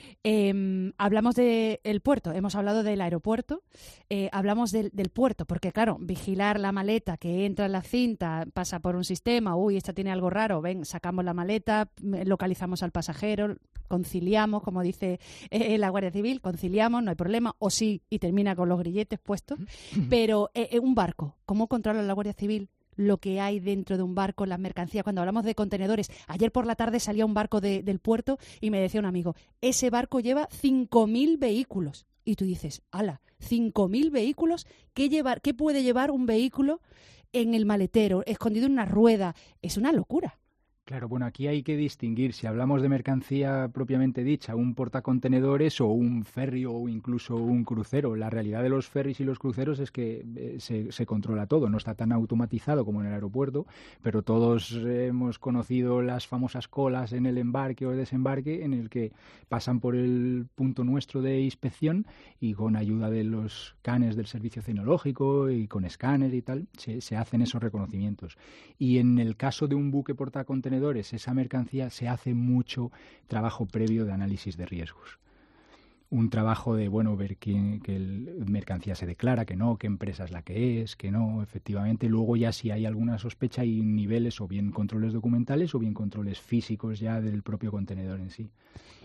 Speaker 3: Eh, hablamos del puerto, hemos hablado del aeropuerto, eh, hablamos del, del puerto, porque claro, vigilar la maleta que entra en la cinta, pasa por un sistema, uy, esta tiene algo raro, ven, sacamos la maleta, localizamos al pasajero, conciliamos, como dice eh, la Guardia Civil, conciliamos, no hay problema, o sí, y termina con los grilletes puestos, pero eh, un barco, ¿cómo controla la Guardia Civil lo que hay dentro de un barco, las mercancías? Cuando hablamos de contenedores, ayer por la tarde salía un barco de, del puerto y me decía un amigo, ese barco lleva cinco mil vehículos. Y tú dices, ala, cinco mil vehículos, ¿qué, llevar, ¿qué puede llevar un vehículo en el maletero, escondido en una rueda? Es una locura.
Speaker 18: Claro, bueno, aquí hay que distinguir, si hablamos de mercancía propiamente dicha, un portacontenedores o un ferry o incluso un crucero. La realidad de los ferries y los cruceros es que eh, se, se controla todo, no está tan automatizado como en el aeropuerto, pero todos hemos conocido las famosas colas en el embarque o el desembarque en el que pasan por el punto nuestro de inspección y con ayuda de los canes del servicio cinológico y con escáner y tal, se, se hacen esos reconocimientos. Y en el caso de un buque portacontenedores, esa mercancía se hace mucho trabajo previo de análisis de riesgos. Un trabajo de, bueno, ver que, que el mercancía se declara, que no, qué empresa es la que es, que no, efectivamente. Luego ya si hay alguna sospecha hay niveles o bien controles documentales o bien controles físicos ya del propio contenedor en sí.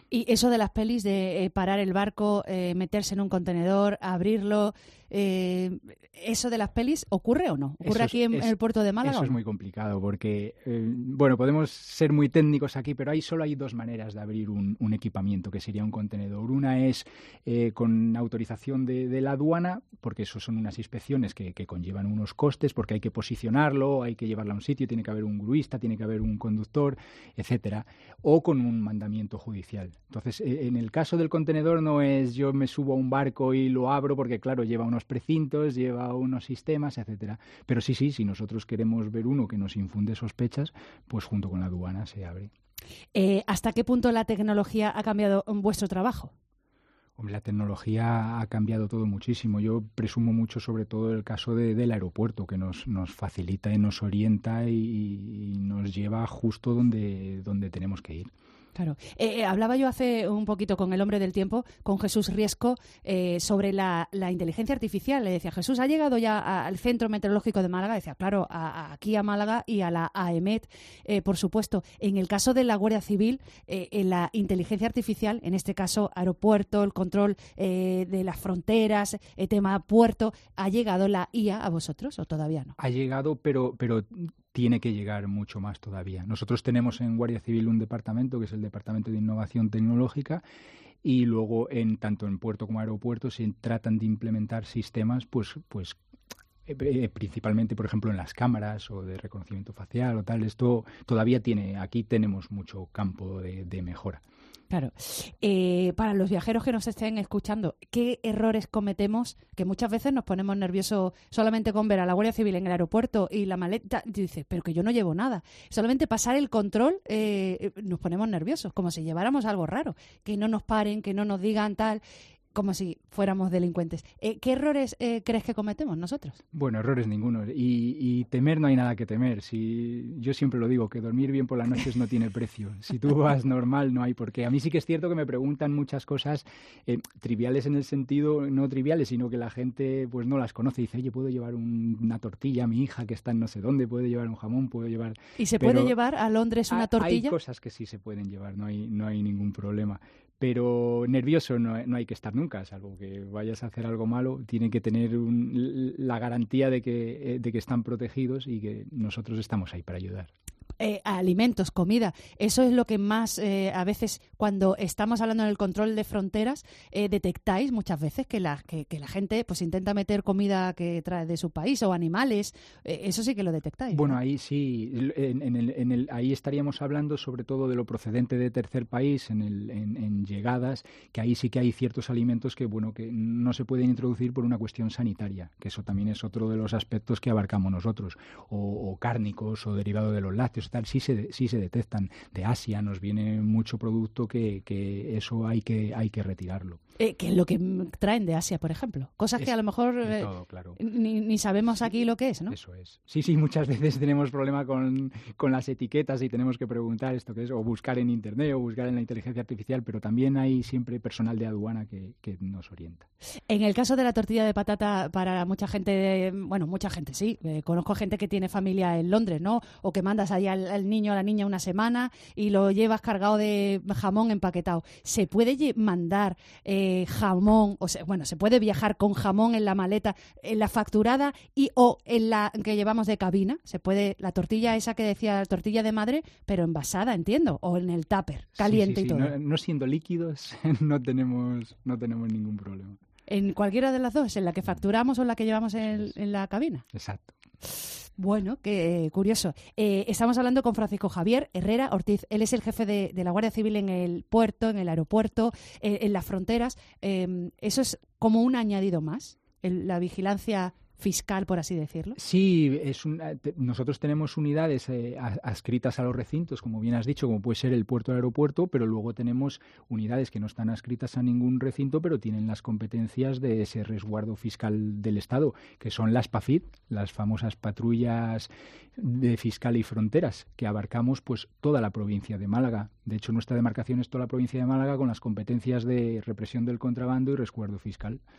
Speaker 3: Y eso de las pelis, de eh, parar el barco, eh, meterse en un contenedor, abrirlo, eh, ¿eso de las pelis ocurre o no? ¿Ocurre
Speaker 18: Eso
Speaker 3: aquí
Speaker 18: es,
Speaker 3: en,
Speaker 18: es,
Speaker 3: en el puerto de Málaga?
Speaker 18: Eso es muy complicado porque, eh, bueno, podemos ser muy técnicos aquí, pero hay solo hay dos maneras de abrir un, un equipamiento, que sería un contenedor. Una es eh, con autorización de, de la aduana, porque eso son unas inspecciones que, que conllevan unos costes, porque hay que posicionarlo, hay que llevarlo a un sitio, tiene que haber un gruista, tiene que haber un conductor, etcétera, o con un mandamiento judicial. Entonces, eh, en el caso del contenedor no es yo me subo a un barco y lo abro, porque claro, lleva unos precintos, lleva unos sistemas, etcétera. Pero sí, sí, si nosotros queremos ver uno que nos infunde sospechas, pues junto con la aduana se abre.
Speaker 3: Eh, ¿Hasta qué punto la tecnología ha cambiado vuestro trabajo?
Speaker 18: Hombre, la tecnología ha cambiado todo muchísimo. Yo presumo mucho sobre todo el caso de, del aeropuerto, que nos, nos facilita y nos orienta y, y nos lleva justo donde, donde tenemos que ir.
Speaker 3: Claro. Eh, eh, hablaba yo hace un poquito con el hombre del tiempo, con Jesús Riesco, eh, sobre la, la inteligencia artificial. Le decía, Jesús, ¿ha llegado ya a, al Centro Meteorológico de Málaga? Decía, claro, a, a, aquí a Málaga y a la AEMET, eh, por supuesto. En el caso de la Guardia Civil, eh, en la inteligencia artificial, en este caso aeropuerto, el control eh, de las fronteras, el tema puerto, ¿ha llegado la I A a vosotros o todavía no?
Speaker 18: Ha llegado, pero... pero... tiene que llegar mucho más todavía. Nosotros tenemos en Guardia Civil un departamento, que es el Departamento de Innovación Tecnológica, y luego en tanto en puerto como aeropuerto se tratan de implementar sistemas, pues, pues eh, principalmente, por ejemplo, en las cámaras o de reconocimiento facial o tal. Esto todavía tiene, aquí tenemos mucho campo de, de mejora.
Speaker 3: Claro. Eh, para los viajeros que nos estén escuchando, ¿qué errores cometemos? Que muchas veces nos ponemos nerviosos solamente con ver a la Guardia Civil en el aeropuerto y la maleta. Y dices, pero que yo no llevo nada. Solamente pasar el control eh, nos ponemos nerviosos, como si lleváramos algo raro. Que no nos paren, que no nos digan tal, como si fuéramos delincuentes. Eh, ¿Qué errores eh, crees que cometemos nosotros?
Speaker 18: Bueno, errores ninguno. Y, y temer no hay nada que temer. Si, yo siempre lo digo, que dormir bien por las noches no tiene precio. Si tú vas normal, no hay por qué. A mí sí que es cierto que me preguntan muchas cosas eh, triviales en el sentido, no triviales, sino que la gente pues no las conoce. Dice, oye, ¿puedo llevar un, una tortilla a mi hija que está en no sé dónde? ¿Puedo llevar un jamón? ¿Puedo llevar...?
Speaker 3: ¿Y se
Speaker 18: Pero
Speaker 3: puede llevar a Londres una tortilla?
Speaker 18: Hay cosas que sí se pueden llevar, no hay, no hay ningún problema. Pero nervioso no, no hay que estar nunca, salvo que vayas a hacer algo malo. Tienen que tener un, la garantía de que, de que están protegidos y que nosotros estamos ahí para ayudar.
Speaker 3: Eh, alimentos, comida, eso es lo que más eh, a veces cuando estamos hablando del control de fronteras eh, detectáis muchas veces que la, que, que la gente pues intenta meter comida que trae de su país o animales, eh, eso sí que lo detectáis.
Speaker 18: Bueno,
Speaker 3: ¿no?
Speaker 18: ahí sí, en, en el, en el, ahí estaríamos hablando sobre todo de lo procedente de tercer país en, el, en, en llegadas, que ahí sí que hay ciertos alimentos que bueno que no se pueden introducir por una cuestión sanitaria, que eso también es otro de los aspectos que abarcamos nosotros, o, o cárnicos o derivado de los lácteos. Tal, sí se, sí se detectan. De Asia nos viene mucho producto que, que eso hay que, hay que retirarlo.
Speaker 3: Eh, que es lo que traen de Asia, por ejemplo. Cosas
Speaker 18: es,
Speaker 3: que a lo mejor eh,
Speaker 18: todo, claro.
Speaker 3: ni, ni sabemos aquí lo que es, ¿no?
Speaker 18: Eso es. Sí, sí, muchas veces tenemos problema con, con las etiquetas y tenemos que preguntar esto qué es, o buscar en Internet o buscar en la inteligencia artificial, pero también hay siempre personal de aduana que, que nos orienta.
Speaker 3: En el caso de la tortilla de patata, para mucha gente, bueno, mucha gente sí, eh, conozco gente que tiene familia en Londres, ¿no? O que mandas allá al, al niño o a la niña una semana y lo llevas cargado de jamón empaquetado. ¿Se puede mandar eh, jamón, o sea, bueno, se puede viajar con jamón en la maleta, en la facturada y o en la que llevamos de cabina? Se puede, la tortilla esa que decía, la tortilla de madre, pero envasada, entiendo, o en el tupper, caliente
Speaker 18: sí, sí, sí.
Speaker 3: y todo.
Speaker 18: No, no siendo líquidos, no tenemos, no tenemos ningún problema.
Speaker 3: ¿En cualquiera de las dos? ¿En la que facturamos o en la que llevamos en, en la cabina?
Speaker 18: Exacto.
Speaker 3: Bueno, qué curioso. Eh, estamos hablando con Francisco Javier Herrera Ortiz. Él es el jefe de, de la Guardia Civil en el puerto, en el aeropuerto, eh, en las fronteras. Eh, ¿Eso es como un añadido más? El, la vigilancia fiscal, por así decirlo.
Speaker 18: Sí, es un, nosotros tenemos unidades eh, adscritas a los recintos, como bien has dicho, como puede ser el puerto o el aeropuerto, pero luego tenemos unidades que no están adscritas a ningún recinto, pero tienen las competencias de ese resguardo fiscal del Estado, que son las PAFID, las famosas patrullas de fiscal y fronteras, que abarcamos pues toda la provincia de Málaga. De hecho, nuestra demarcación es toda la provincia de Málaga con las competencias de represión del contrabando y resguardo fiscal.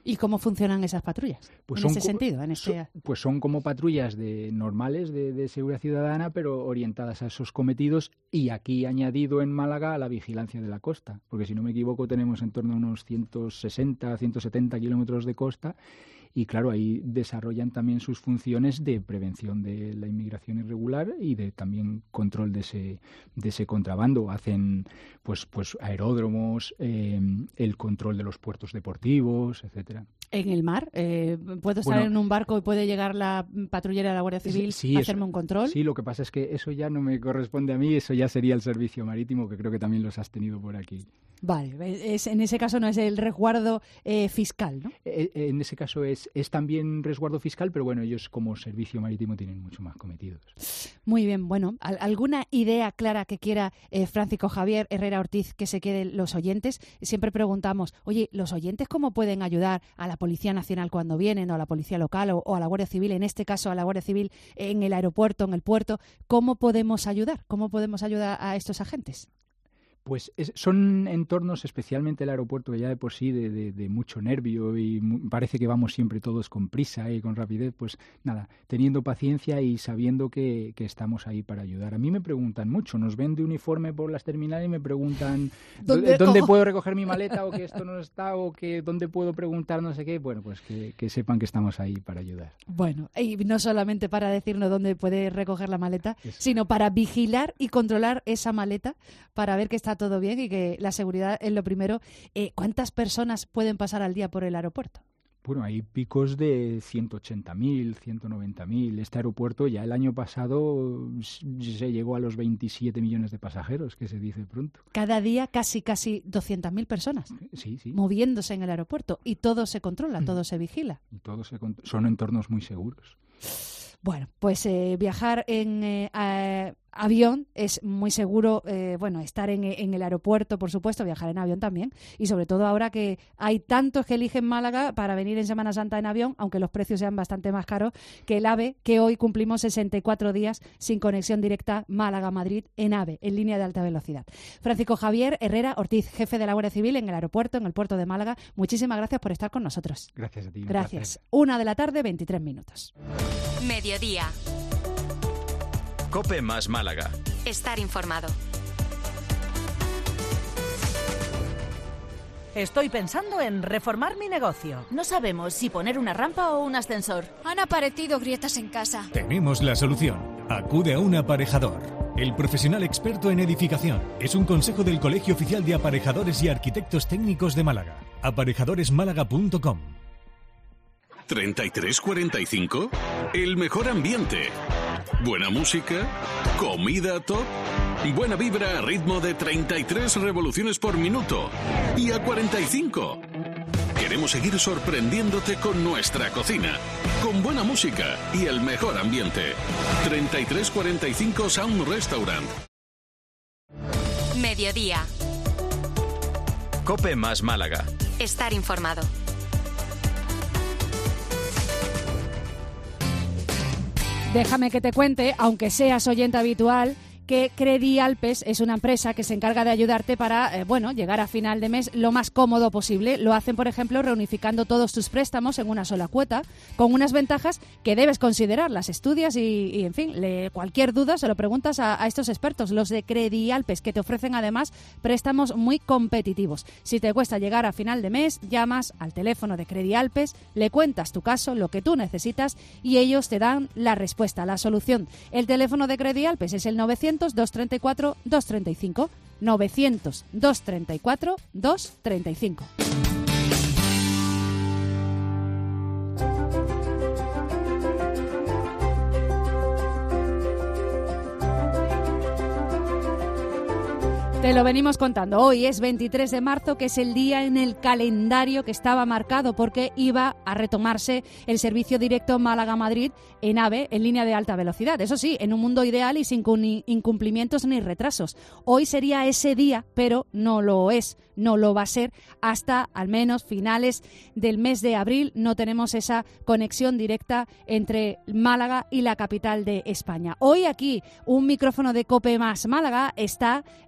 Speaker 3: ¿Y cómo funcionan esas patrullas?
Speaker 18: Pues
Speaker 3: en
Speaker 18: son
Speaker 3: ese
Speaker 18: co-
Speaker 3: sentido, en este...
Speaker 18: son, pues son como patrullas de, normales de, de seguridad ciudadana, pero orientadas a esos cometidos, y aquí añadido en Málaga a la vigilancia de la costa, porque si no me equivoco tenemos en torno a unos ciento sesenta, ciento setenta kilómetros de costa, y claro, ahí desarrollan también sus funciones de prevención de la inmigración irregular y de también control de ese, de ese contrabando. Hacen pues, pues aeródromos, eh, el control de los puertos deportivos, etcétera.
Speaker 3: En el mar, eh, ¿puedo estar
Speaker 18: Bueno,
Speaker 3: en un barco y puede llegar la patrullera de la Guardia Civil
Speaker 18: Sí,
Speaker 3: a
Speaker 18: eso-
Speaker 3: hacerme un control?
Speaker 18: Sí, lo que pasa es que eso ya no me corresponde a mí, eso ya sería el servicio marítimo, que creo que también los has tenido por aquí.
Speaker 3: Vale, es, en ese caso no es el resguardo eh, fiscal, ¿no?
Speaker 18: Eh, eh, En ese caso es, es también resguardo fiscal, pero bueno, ellos como servicio marítimo tienen mucho más cometidos.
Speaker 3: Muy bien, bueno, ¿al- ¿alguna idea clara que quiera eh, Francisco Javier Herrera Ortiz que se queden los oyentes? Siempre preguntamos, oye, ¿los oyentes cómo pueden ayudar a la Policía Nacional cuando vienen, o a la Policía Local, o, o a la Guardia Civil, en este caso a la Guardia Civil en el aeropuerto, en el puerto? ¿Cómo podemos ayudar? ¿Cómo podemos ayudar a estos agentes?
Speaker 18: Pues es- son entornos, especialmente el aeropuerto, que ya de por sí de, de- de mucho nervio y mu- parece que vamos siempre todos con prisa y con rapidez, pues nada, teniendo paciencia y sabiendo que, que estamos ahí para ayudar. A mí me preguntan mucho, nos ven de uniforme por las terminales y me preguntan
Speaker 3: ¿Dónde
Speaker 18: ¿dónde, dónde
Speaker 3: cojo?
Speaker 18: puedo recoger mi maleta o que esto no está o que dónde puedo preguntar no sé qué. Bueno, pues que, que sepan que estamos ahí para ayudar.
Speaker 3: Bueno, y no solamente para decirnos dónde puede recoger la maleta, sino para vigilar y controlar esa maleta, para ver que está todo bien y que la seguridad es lo primero. Eh, ¿Cuántas personas pueden pasar al día por el aeropuerto?
Speaker 18: Bueno, hay picos de ciento ochenta mil, ciento noventa mil. Este aeropuerto ya el año pasado se llegó a los veintisiete millones de pasajeros, que se dice pronto.
Speaker 3: Cada día casi, casi doscientas mil personas
Speaker 18: Sí, sí.
Speaker 3: moviéndose en el aeropuerto, y todo se controla, todo se vigila.
Speaker 18: Y todos se cont- son entornos muy seguros.
Speaker 3: Bueno, pues eh, viajar en eh, a- avión es muy seguro. Eh, bueno, estar en, en el aeropuerto, por supuesto, viajar en avión también. Y sobre todo ahora que hay tantos que eligen Málaga para venir en Semana Santa en avión, aunque los precios sean bastante más caros que el AVE, que hoy cumplimos sesenta y cuatro días sin conexión directa Málaga-Madrid en AVE, en línea de alta velocidad. Francisco Javier Herrera Ortiz, jefe de la Guardia Civil en el aeropuerto, en el puerto de Málaga, muchísimas gracias por estar con nosotros.
Speaker 18: Gracias a ti. un
Speaker 3: Gracias.
Speaker 18: placer.
Speaker 3: Una de la tarde, veintitrés minutos.
Speaker 1: Mediodía.
Speaker 17: Cope más Málaga.
Speaker 1: Estar informado.
Speaker 19: Estoy pensando en reformar mi negocio.
Speaker 14: No sabemos si poner una rampa o un ascensor.
Speaker 20: Han aparecido grietas en casa.
Speaker 21: Tenemos la solución. Acude a un aparejador. El profesional experto en edificación. Es un consejo del Colegio Oficial de Aparejadores y Arquitectos Técnicos de Málaga. aparejadores málaga punto com.
Speaker 22: ¿treinta y tres cuarenta y cinco? El mejor ambiente. Buena música. Comida top. Buena vibra a ritmo de treinta y tres revoluciones por minuto. Y a cuarenta y cinco. Queremos seguir sorprendiéndote con nuestra cocina. Con buena música y el mejor ambiente. treinta y tres cuarenta y cinco Sound Restaurant.
Speaker 1: Mediodía.
Speaker 17: Cope más Málaga.
Speaker 1: Estar informado.
Speaker 3: Déjame que te cuente, aunque seas oyente habitual, que Credi Alpes es una empresa que se encarga de ayudarte para, eh, bueno, llegar a final de mes lo más cómodo posible. Lo hacen, por ejemplo, reunificando todos tus préstamos en una sola cuota, con unas ventajas que debes considerar. Las estudias y, y en fin, le, cualquier duda se lo preguntas a, a estos expertos, los de Credi Alpes, que te ofrecen además préstamos muy competitivos. Si te cuesta llegar a final de mes, llamas al teléfono de Credi Alpes, le cuentas tu caso, lo que tú necesitas, y ellos te dan la respuesta, la solución. El teléfono de Credi Alpes es el novecientos, doscientos treinta y cuatro, doscientos treinta y cinco. novecientos, doscientos treinta y cuatro, doscientos treinta y cinco. Te lo venimos contando. Hoy es veintitrés de marzo, que es el día en el calendario que estaba marcado porque iba a retomarse el servicio directo Málaga-Madrid en AVE, en línea de alta velocidad. Eso sí, en un mundo ideal y sin incumplimientos ni retrasos. Hoy sería ese día, pero no lo es, no lo va a ser hasta al menos finales del mes de abril. No tenemos esa conexión directa entre Málaga y la capital de España. Hoy aquí un micrófono de Cope más Málaga está en la estación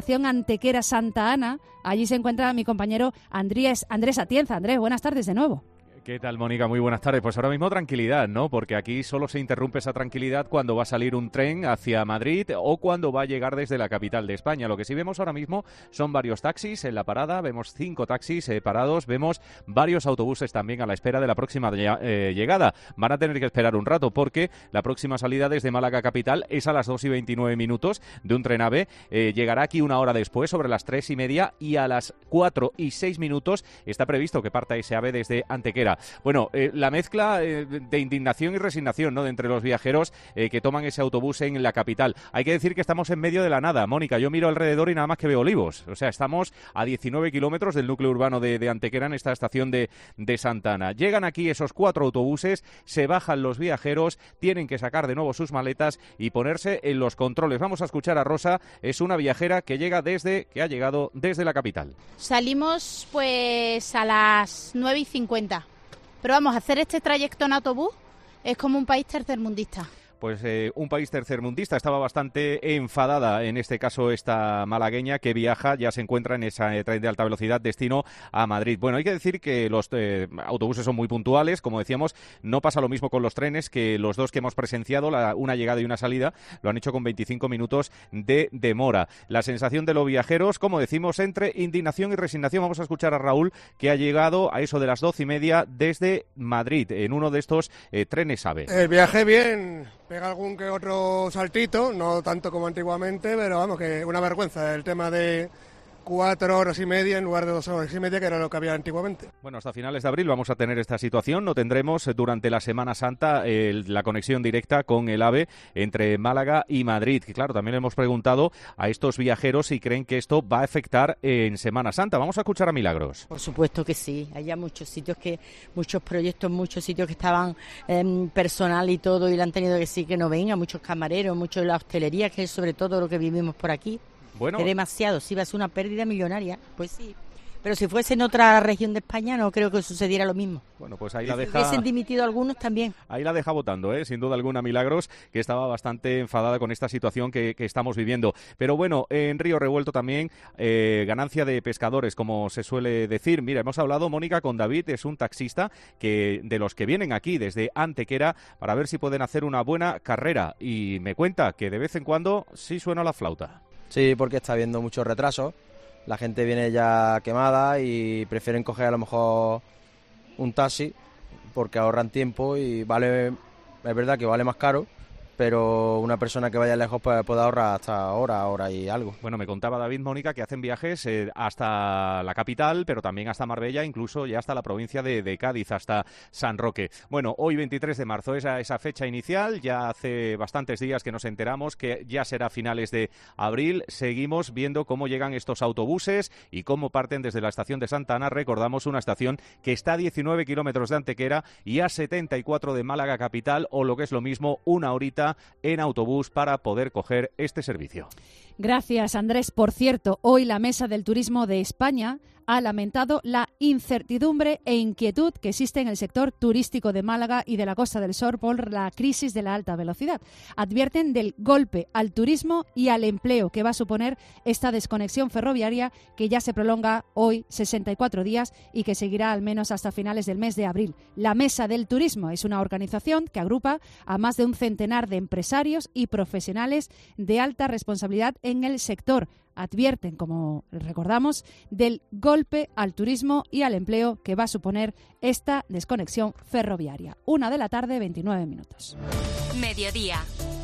Speaker 3: estación Antequera-Santa Ana. Allí se encuentra mi compañero Andrés, Andrés Atienza. Andrés, buenas tardes de nuevo.
Speaker 4: ¿Qué tal, Mónica? Muy buenas tardes. Pues ahora mismo tranquilidad, ¿no? Porque aquí solo se interrumpe esa tranquilidad cuando va a salir un tren hacia Madrid o cuando va a llegar desde la capital de España. Lo que sí vemos ahora mismo son varios taxis en la parada, vemos cinco taxis eh, parados, vemos varios autobuses también a la espera de la próxima eh, llegada. Van a tener que esperar un rato porque la próxima salida desde Málaga capital es a las dos y veintinueve minutos de un tren AVE. Eh, llegará aquí una hora después, sobre las tres y media, y a las cuatro y seis minutos está previsto que parta ese AVE desde Antequera. Bueno, eh, la mezcla eh, de indignación y resignación, ¿no?, de entre los viajeros eh, que toman ese autobús en la capital. Hay que decir que estamos en medio de la nada, Mónica. Yo miro alrededor y nada más que veo olivos. O sea, estamos a diecinueve kilómetros del núcleo urbano de, de Antequera, en esta estación de, de Santa Ana. Llegan aquí esos cuatro autobuses, se bajan los viajeros, tienen que sacar de nuevo sus maletas y ponerse en los controles. Vamos a escuchar a Rosa, es una viajera que llega desde, que ha llegado desde la capital.
Speaker 2: Salimos pues a las nueve y cincuenta. Pero vamos, a hacer este trayecto en autobús es como un país tercermundista.
Speaker 4: Pues eh, un país tercermundista. Estaba bastante enfadada, en este caso esta malagueña que viaja, ya se encuentra en esa eh, tren de alta velocidad destino a Madrid. Bueno, hay que decir que los eh, autobuses son muy puntuales, como decíamos, no pasa lo mismo con los trenes, que los dos que hemos presenciado, la, una llegada y una salida, lo han hecho con veinticinco minutos de demora. La sensación de los viajeros, como decimos, entre indignación y resignación. Vamos a escuchar a Raúl, que ha llegado a eso de las doce y media desde Madrid, en uno de estos eh, trenes AVE.
Speaker 17: El viaje bien, pega algún que otro saltito, no tanto como antiguamente, pero vamos, que una vergüenza el tema de cuatro horas y media en lugar de dos horas y media, que era lo que había antiguamente.
Speaker 4: Bueno, hasta finales de abril vamos a tener esta situación. No tendremos durante la Semana Santa eh, la conexión directa con el AVE entre Málaga y Madrid. Que claro, también hemos preguntado a estos viajeros si creen que esto va a afectar en Semana Santa. Vamos a escuchar a Milagros.
Speaker 23: Por supuesto que sí. Hay ya muchos sitios, que muchos proyectos, muchos sitios que estaban eh, personal y todo, y le han tenido que decir que no venga, muchos camareros, mucho de la hostelería, que es sobre todo lo que vivimos por aquí.
Speaker 4: Bueno,
Speaker 23: es demasiado, si va a ser una pérdida millonaria, pues sí. Pero si fuese en otra región de España no creo que sucediera lo mismo.
Speaker 4: Bueno, pues ahí la deja...
Speaker 23: Si hubiesen dimitido algunos también.
Speaker 4: Ahí la deja votando, ¿eh? Sin duda alguna, Milagros, que estaba bastante enfadada con esta situación que, que estamos viviendo. Pero bueno, en Río Revuelto también, eh, ganancia de pescadores, como se suele decir. Mira, hemos hablado, Mónica, con David, es un taxista que de los que vienen aquí desde Antequera para ver si pueden hacer una buena carrera. Y me cuenta que de vez en cuando sí suena la flauta.
Speaker 5: Sí, porque está habiendo muchos retrasos. La gente viene ya quemada y prefieren coger a lo mejor un taxi porque ahorran tiempo y vale, es verdad que vale más caro, pero una persona que vaya lejos pues, puede ahorrar hasta hora, hora y algo.
Speaker 4: Bueno, me contaba David, Mónica, que hacen viajes eh, hasta la capital, pero también hasta Marbella, incluso ya hasta la provincia de, de Cádiz, hasta San Roque. Bueno, hoy veintitrés de marzo, esa, esa fecha inicial, ya hace bastantes días que nos enteramos que ya será finales de abril. Seguimos viendo cómo llegan estos autobuses y cómo parten desde la estación de Santa Ana. Recordamos, una estación que está a diecinueve kilómetros de Antequera y a setenta y cuatro de Málaga capital, o lo que es lo mismo, una horita en autobús para poder coger este servicio.
Speaker 3: Gracias, Andrés. Por cierto, hoy la Mesa del Turismo de España ha lamentado la incertidumbre e inquietud que existe en el sector turístico de Málaga y de la Costa del Sol por la crisis de la alta velocidad. Advierten del golpe al turismo y al empleo que va a suponer esta desconexión ferroviaria, que ya se prolonga hoy sesenta y cuatro días y que seguirá al menos hasta finales del mes de abril. La Mesa del Turismo es una organización que agrupa a más de un centenar de empresarios y profesionales de alta responsabilidad en el sector. Advierten, como recordamos, del golpe al turismo y al empleo que va a suponer esta desconexión ferroviaria. Una de la tarde, veintinueve minutos.
Speaker 1: Mediodía.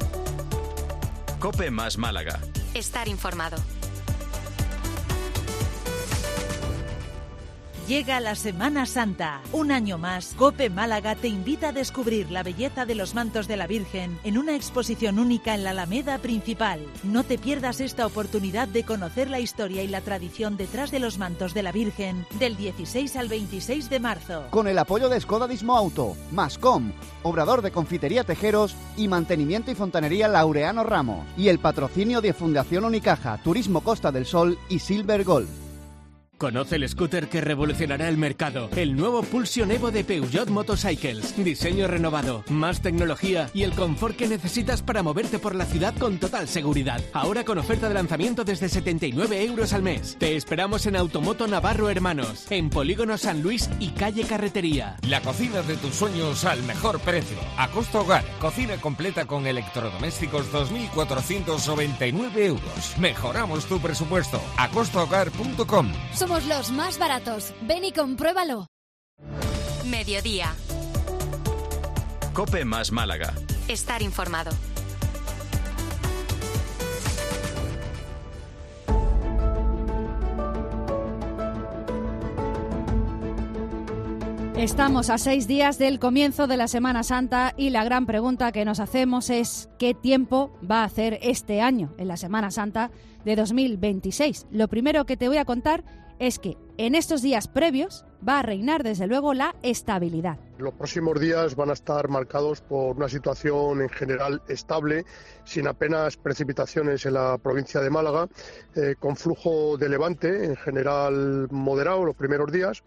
Speaker 24: COPE más Málaga.
Speaker 1: Estar informado.
Speaker 19: Llega la Semana Santa. Un año más, COPE Málaga te invita a descubrir la belleza de los mantos de la Virgen en una exposición única en la Alameda principal. No te pierdas esta oportunidad de conocer la historia y la tradición detrás de los mantos de la Virgen del dieciséis al veintiséis de marzo.
Speaker 25: Con el apoyo de Skoda Dismo Auto, Mascom, Obrador de Confitería Tejeros y Mantenimiento y Fontanería Laureano Ramos. Y el patrocinio de Fundación Unicaja, Turismo Costa del Sol y Silver Gold.
Speaker 6: Conoce el scooter que revolucionará el mercado. El nuevo Pulsion Evo de Peugeot Motorcycles. Diseño renovado, más tecnología y el confort que necesitas para moverte por la ciudad con total seguridad. Ahora con oferta de lanzamiento desde setenta y nueve euros al mes. Te esperamos en Automoto Navarro Hermanos, en Polígono San Luis y Calle Carretería.
Speaker 15: La cocina de tus sueños al mejor precio. Acosta Hogar. Cocina completa con electrodomésticos dos mil cuatrocientos noventa y nueve euros. Mejoramos tu presupuesto. acosta hogar punto com.
Speaker 20: Somos los más baratos. Ven y compruébalo.
Speaker 1: Mediodía.
Speaker 7: COPE más Málaga.
Speaker 1: Estar informado.
Speaker 3: Estamos a seis días del comienzo de la Semana Santa y la gran pregunta que nos hacemos es ¿qué tiempo va a hacer este año en la Semana Santa de dos mil veintiséis? Lo primero que te voy a contar es que en estos días previos va a reinar desde luego la estabilidad.
Speaker 8: Los próximos días van a estar marcados por una situación en general estable, sin apenas precipitaciones en la provincia de Málaga, eh, con flujo de levante en general moderado los primeros días.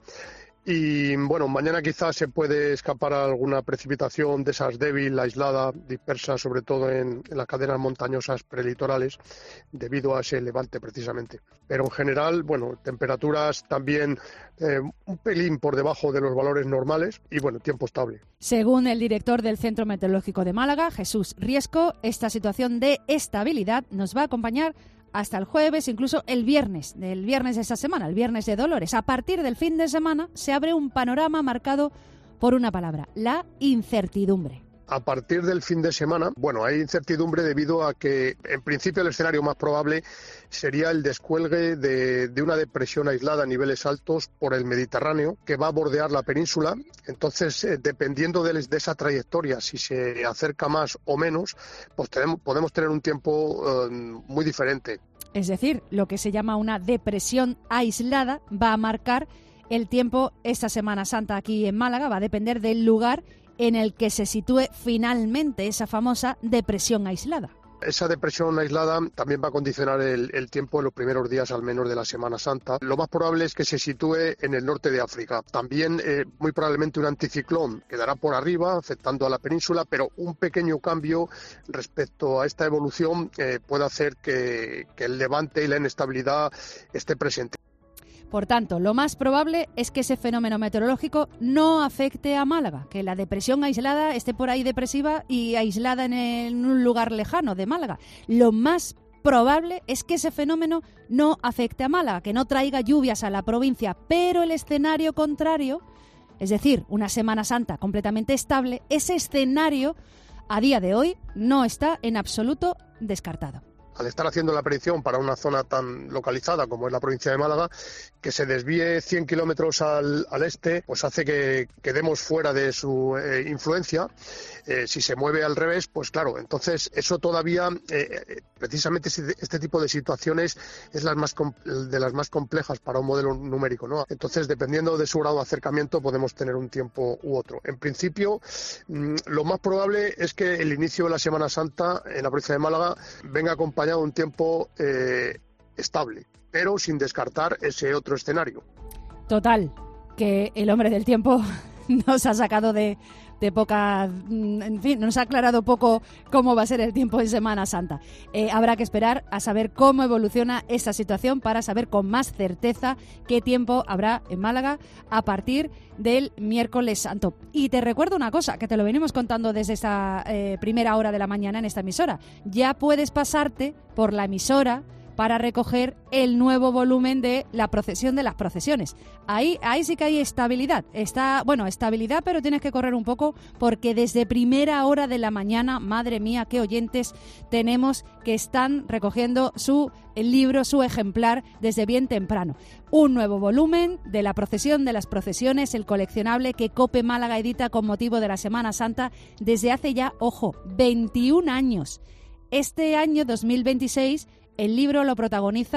Speaker 8: Y bueno, mañana quizás se puede escapar alguna precipitación de esas débil, aislada, dispersa, sobre todo en, en las cadenas montañosas prelitorales, debido a ese levante precisamente. Pero en general, bueno, temperaturas también eh, un pelín por debajo de los valores normales y bueno, tiempo estable.
Speaker 3: Según el director del Centro Meteorológico de Málaga, Jesús Riesco, esta situación de estabilidad nos va a acompañar hasta el jueves, incluso el viernes, del viernes de esta semana, el viernes de Dolores. A partir del fin de semana se abre un panorama marcado por una palabra, la incertidumbre.
Speaker 8: A partir del fin de semana, bueno, hay incertidumbre debido a que, en principio, el escenario más probable sería el descuelgue de, de una depresión aislada a niveles altos por el Mediterráneo, que va a bordear la península. Entonces, eh, dependiendo de, de esa trayectoria, si se acerca más o menos, pues tenemos, podemos tener un tiempo eh, muy diferente.
Speaker 3: Es decir, lo que se llama una depresión aislada va a marcar el tiempo esta Semana Santa aquí en Málaga, va a depender del lugar en el que se sitúe finalmente esa famosa depresión aislada.
Speaker 8: Esa depresión aislada también va a condicionar el, el tiempo en los primeros días al menos de la Semana Santa. Lo más probable es que se sitúe en el norte de África. También eh, muy probablemente un anticiclón quedará por arriba afectando a la península, pero un pequeño cambio respecto a esta evolución eh, puede hacer que, que el levante y la inestabilidad esté presente.
Speaker 3: Por tanto, lo más probable es que ese fenómeno meteorológico no afecte a Málaga, que la depresión aislada esté por ahí depresiva y aislada en, el, en un lugar lejano de Málaga. Lo más probable es que ese fenómeno no afecte a Málaga, que no traiga lluvias a la provincia, pero el escenario contrario, es decir, una Semana Santa completamente estable, ese escenario a día de hoy no está en absoluto descartado.
Speaker 8: Al estar haciendo la predicción para una zona tan localizada como es la provincia de Málaga, que se desvíe cien kilómetros al, al este, pues hace que quedemos fuera de su eh, influencia. Eh, si se mueve al revés, pues claro, entonces eso todavía, eh, precisamente este tipo de situaciones es las más de las más complejas para un modelo numérico, ¿no? Entonces, dependiendo de su grado de acercamiento, podemos tener un tiempo u otro. En principio, mmm, lo más probable es que el inicio de la Semana Santa en la provincia de Málaga venga acompañado de un tiempo eh, estable, pero sin descartar ese otro escenario.
Speaker 3: Total, que el hombre del tiempo nos ha sacado de, de poca... En fin, nos ha aclarado poco cómo va a ser el tiempo en Semana Santa. Eh, habrá que esperar a saber cómo evoluciona esta situación para saber con más certeza qué tiempo habrá en Málaga a partir del miércoles santo. Y te recuerdo una cosa, que te lo venimos contando desde esta eh, primera hora de la mañana en esta emisora. Ya puedes pasarte por la emisora para recoger el nuevo volumen de la procesión de las procesiones. Ahí, ahí sí que hay estabilidad. Está, bueno, estabilidad, pero tienes que correr un poco porque desde primera hora de la mañana, madre mía, qué oyentes tenemos que están recogiendo su libro, su ejemplar, desde bien temprano. Un nuevo volumen de la procesión de las procesiones, el coleccionable que COPE Málaga edita con motivo de la Semana Santa desde hace ya, ojo, veintiún años. Este año dos mil veintiséis el libro lo protagonizan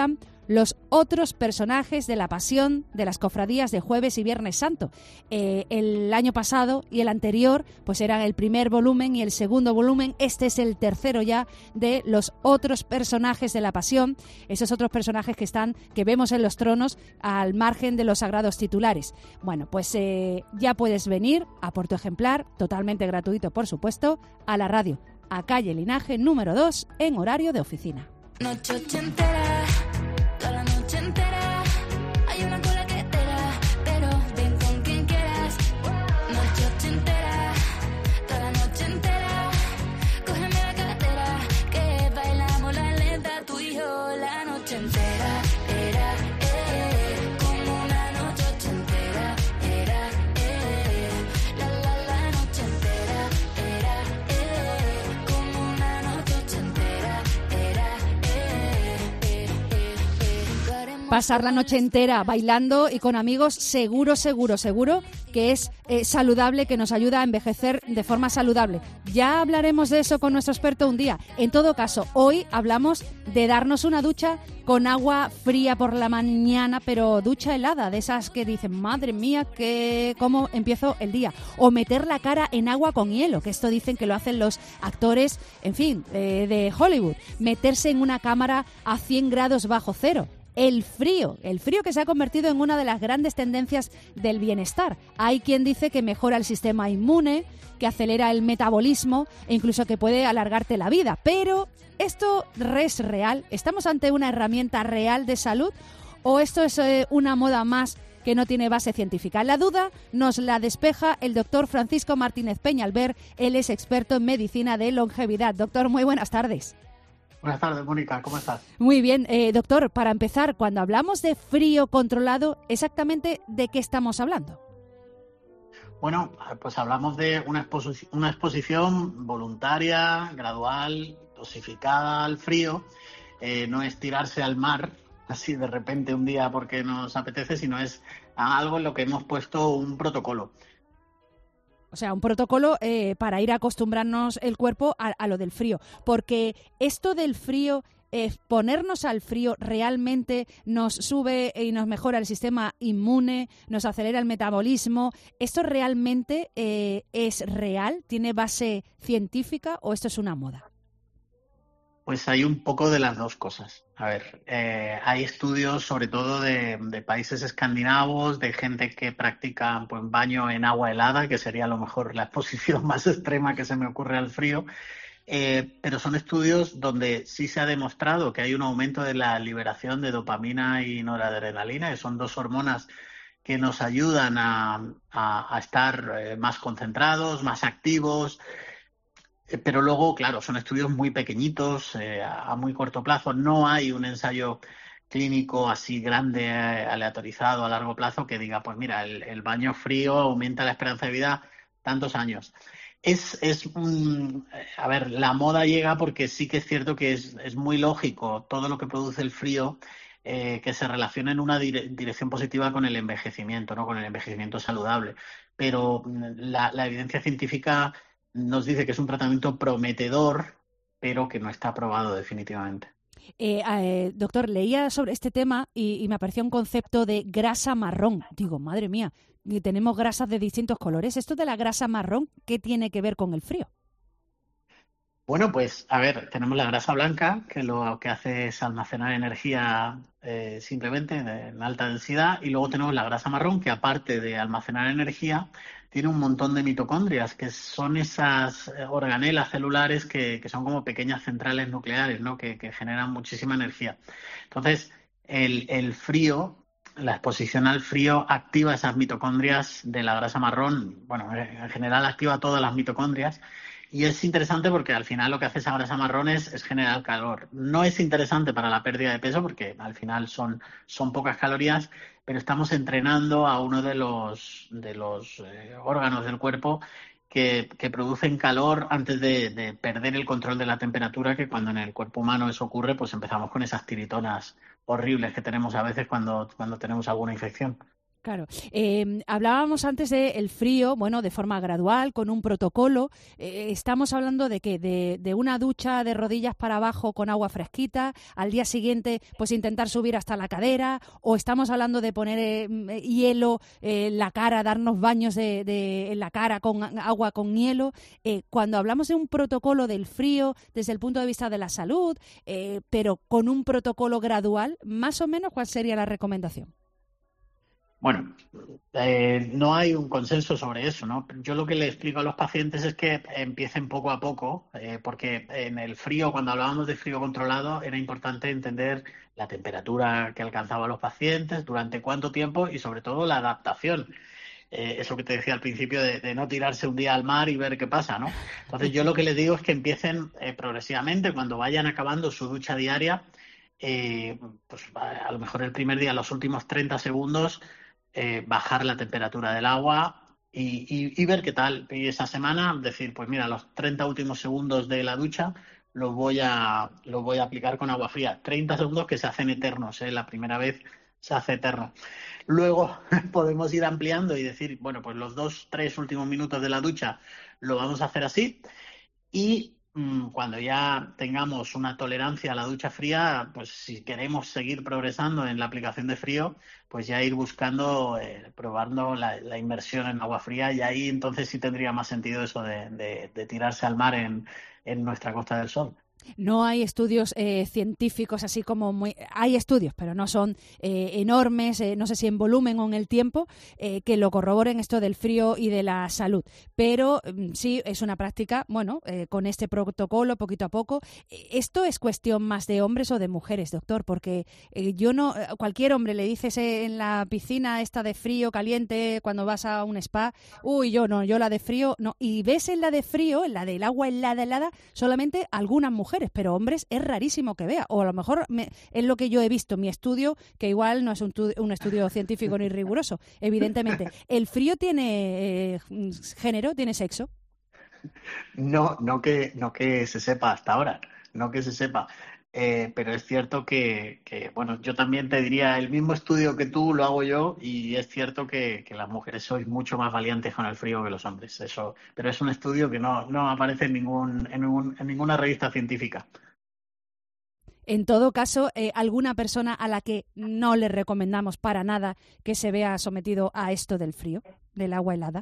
Speaker 3: los otros personajes de la Pasión de las cofradías de Jueves y Viernes Santo. Eh, el año pasado y el anterior pues eran el primer volumen y el segundo volumen. Este es el tercero ya de los otros personajes de la Pasión, esos otros personajes que están, que vemos en los tronos al margen de los sagrados titulares. Bueno, pues eh, ya puedes venir a por tu ejemplar, totalmente gratuito por supuesto, a la radio, a calle Linaje número dos, en horario de oficina.
Speaker 7: Noche ochentera, toda la noche entera, hay una cola que te da, pero ven con quien quieras. Noche ochentera, toda la noche entera, cógeme la cartera, que bailamos la lenta, tú y yo la noche entera. Era, eh, como una noche ochentera, era, eh, la la la noche entera, era, eh, como una noche ochentera, era.
Speaker 3: Pasar la noche entera bailando y con amigos, seguro, seguro, seguro que es eh, saludable, que nos ayuda a envejecer de forma saludable. Ya hablaremos de eso con nuestro experto un día. En todo caso, hoy hablamos de darnos una ducha con agua fría por la mañana, pero ducha helada, de esas que dicen, madre mía, que cómo empiezo el día. O meter la cara en agua con hielo, que esto dicen que lo hacen los actores, en fin, eh, de Hollywood. Meterse en una cámara a cien grados bajo cero. El frío, el frío que se ha convertido en una de las grandes tendencias del bienestar. Hay quien dice que mejora el sistema inmune, que acelera el metabolismo e incluso que puede alargarte la vida. Pero, ¿esto es real? ¿Estamos ante una herramienta real de salud? ¿O esto es eh, una moda más que no tiene base científica? La duda nos la despeja el doctor Francisco Martínez Peñalver. Él es experto en medicina de longevidad. Doctor, muy buenas tardes.
Speaker 9: Buenas tardes, Mónica, ¿cómo estás?
Speaker 3: Muy bien, eh, doctor, para empezar, cuando hablamos de frío controlado, ¿exactamente de qué estamos hablando?
Speaker 9: Bueno, pues hablamos de una, exposi- una exposición voluntaria, gradual, dosificada al frío. Eh, no es tirarse al mar así de repente un día porque nos apetece, sino es algo en lo que hemos puesto un protocolo.
Speaker 3: O sea, un protocolo eh, para ir a acostumbrarnos el cuerpo a, a lo del frío. Porque esto del frío, eh, ponernos al frío realmente nos sube y nos mejora el sistema inmune, nos acelera el metabolismo. ¿Esto realmente eh, es real? ¿Tiene base científica o esto es una moda?
Speaker 9: Pues hay un poco de las dos cosas. A ver, eh, hay estudios sobre todo de, de países escandinavos, de gente que practica pues, baño en agua helada, que sería a lo mejor la exposición más extrema que se me ocurre al frío, eh, pero son estudios donde sí se ha demostrado que hay un aumento de la liberación de dopamina y noradrenalina, que son dos hormonas que nos ayudan a, a, a estar eh, más concentrados, más activos. Pero luego, claro, son estudios muy pequeñitos, eh, a muy corto plazo. No hay un ensayo clínico así grande, eh, aleatorizado a largo plazo que diga, pues mira, el, el baño frío aumenta la esperanza de vida tantos años. Es, es un, a ver, la moda llega porque sí que es cierto que es, es muy lógico todo lo que produce el frío eh, que se relaciona en una dire- dirección positiva con el envejecimiento, ¿no? Con el envejecimiento saludable. Pero la, la evidencia científica nos dice que es un tratamiento prometedor, pero que no está aprobado definitivamente.
Speaker 3: Eh, eh, doctor, leía sobre este tema y, y me apareció un concepto de grasa marrón. Digo, madre mía, tenemos grasas de distintos colores. ¿Esto de la grasa marrón qué tiene que ver con el frío?
Speaker 9: Bueno, pues a ver, tenemos la grasa blanca, que lo que hace es almacenar energía eh, simplemente en alta densidad, y luego tenemos la grasa marrón, que aparte de almacenar energía, tiene un montón de mitocondrias, que son esas organelas celulares que, que son como pequeñas centrales nucleares, ¿no? Que, que generan muchísima energía. Entonces, el, el frío, la exposición al frío activa esas mitocondrias de la grasa marrón. Bueno, en general activa todas las mitocondrias. Y es interesante porque al final lo que hace esa grasa marrón es, es generar calor. No es interesante para la pérdida de peso porque al final son, son pocas calorías, pero estamos entrenando a uno de los, de los eh, órganos del cuerpo que, que producen calor antes de, de perder el control de la temperatura, que cuando en el cuerpo humano eso ocurre, pues empezamos con esas tiritonas horribles que tenemos a veces cuando, cuando tenemos alguna infección.
Speaker 3: Claro. Eh, hablábamos antes del frío, bueno, de forma gradual, con un protocolo. Eh, estamos hablando de qué, de, de una ducha de rodillas para abajo con agua fresquita, al día siguiente pues intentar subir hasta la cadera, o estamos hablando de poner eh, hielo en eh, la cara, darnos baños de, de, en la cara con agua con hielo. Eh, cuando hablamos de un protocolo del frío desde el punto de vista de la salud, eh, pero con un protocolo gradual, más o menos, ¿cuál sería la recomendación?
Speaker 9: Bueno, eh, no hay un consenso sobre eso, ¿no? Yo lo que le explico a los pacientes es que empiecen poco a poco, eh, porque en el frío, cuando hablábamos de frío controlado, era importante entender la temperatura que alcanzaban los pacientes, durante cuánto tiempo y sobre todo la adaptación. Eh, eso que te decía al principio de, de no tirarse un día al mar y ver qué pasa, ¿no? Entonces yo lo que les digo es que empiecen eh, progresivamente, cuando vayan acabando su ducha diaria, eh, pues a lo mejor el primer día, los últimos treinta segundos, Eh, bajar la temperatura del agua y, y, y ver qué tal. Y esa semana decir, pues mira, los treinta últimos segundos de la ducha los voy a, los voy a aplicar con agua fría. treinta segundos que se hacen eternos, ¿eh? La primera vez se hace eterno. Luego podemos ir ampliando y decir, bueno, pues los dos, tres últimos minutos de la ducha lo vamos a hacer así. Y cuando ya tengamos una tolerancia a la ducha fría, pues si queremos seguir progresando en la aplicación de frío, pues ya ir buscando, eh, probando la, la inmersión en agua fría, y ahí entonces sí tendría más sentido eso de, de, de tirarse al mar en, en nuestra Costa del Sol.
Speaker 3: No hay estudios eh, científicos así como muy... Hay estudios, pero no son eh, enormes, eh, no sé si en volumen o en el tiempo, eh, que lo corroboren esto del frío y de la salud. Pero mm, sí es una práctica, bueno, eh, con este protocolo, poquito a poco. ¿Esto es cuestión más de hombres o de mujeres, doctor? Porque eh, yo no... Cualquier hombre le dices eh, en la piscina esta de frío, caliente, cuando vas a un spa, uy, yo no, yo la de frío, no. Y ves en la de frío, en la del agua helada, helada, solamente algunas mujeres, pero hombres es rarísimo que vea, o a lo mejor me, es lo que yo he visto, mi estudio, que igual no es un, tu, un estudio científico ni riguroso, evidentemente. ¿El frío tiene eh, género, tiene sexo?
Speaker 9: No, no que, no que se sepa hasta ahora, no que se sepa. Eh, pero es cierto que, que, bueno, yo también te diría, el mismo estudio que tú lo hago yo, y es cierto que, que las mujeres sois mucho más valientes con el frío que los hombres. Eso, pero es un estudio que no, no aparece en, ningún, en, ningún, en ninguna revista científica.
Speaker 3: En todo caso, eh, ¿alguna persona a la que no le recomendamos para nada que se vea sometido a esto del frío, del agua helada?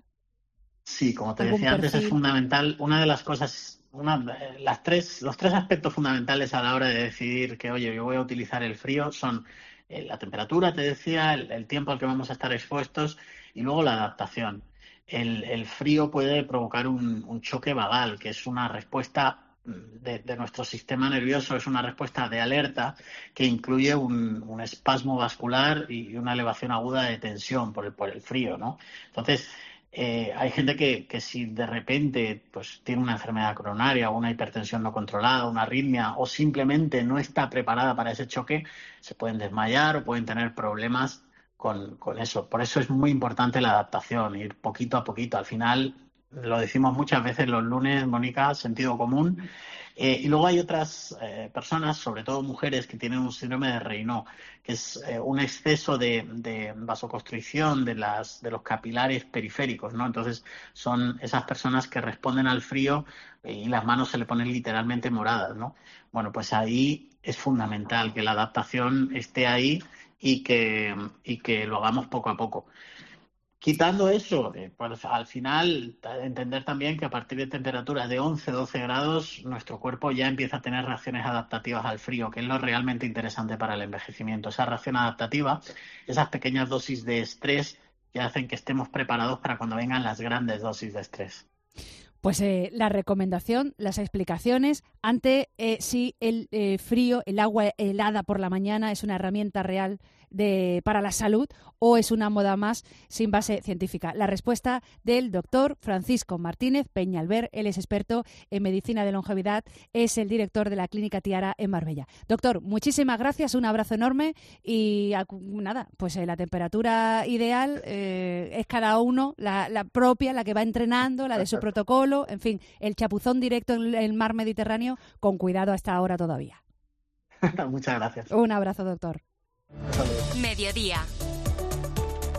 Speaker 9: Sí, como te decía antes, es fundamental. Una de las cosas... Una, las tres, los tres aspectos fundamentales a la hora de decidir que, oye, yo voy a utilizar el frío son eh, la temperatura, te decía, el, el tiempo al que vamos a estar expuestos, y luego la adaptación. El, el frío puede provocar un, un choque vagal, que es una respuesta de, de nuestro sistema nervioso, es una respuesta de alerta que incluye un, un espasmo vascular y una elevación aguda de tensión por el, por el frío, ¿no? Entonces, Eh, hay gente que, que si de repente pues tiene una enfermedad coronaria o una hipertensión no controlada, una arritmia, o simplemente no está preparada para ese choque, se pueden desmayar o pueden tener problemas con, con eso. Por eso es muy importante la adaptación, ir poquito a poquito. Al final, lo decimos muchas veces los lunes, Mónica, sentido común. Eh, y luego hay otras eh, personas, sobre todo mujeres, que tienen un síndrome de Raynaud, que es eh, un exceso de, de vasoconstricción de, las, de los capilares periféricos, ¿no? Entonces son esas personas que responden al frío y las manos se le ponen literalmente moradas, ¿no? Bueno, pues ahí es fundamental que la adaptación esté ahí y que, y que lo hagamos poco a poco. Quitando eso, pues al final entender también que a partir de temperaturas de once, doce grados nuestro cuerpo ya empieza a tener reacciones adaptativas al frío, que es lo realmente interesante para el envejecimiento. Esa reacción adaptativa, esas pequeñas dosis de estrés que hacen que estemos preparados para cuando vengan las grandes dosis de estrés.
Speaker 3: Pues eh, la recomendación, las explicaciones, ante eh, si el eh, frío, el agua helada por la mañana es una herramienta real de, para la salud o es una moda más sin base científica. La respuesta del doctor Francisco Martínez Peñalver, él es experto en medicina de longevidad, es el director de la Clínica Tiara en Marbella. Doctor, muchísimas gracias, un abrazo enorme y nada, pues eh, la temperatura ideal eh, es cada uno, la, la propia, la que va entrenando, la de su protocolo, en fin, el chapuzón directo en el mar Mediterráneo, con cuidado hasta ahora todavía.
Speaker 9: Muchas gracias.
Speaker 3: Un abrazo, doctor.
Speaker 1: Mediodía.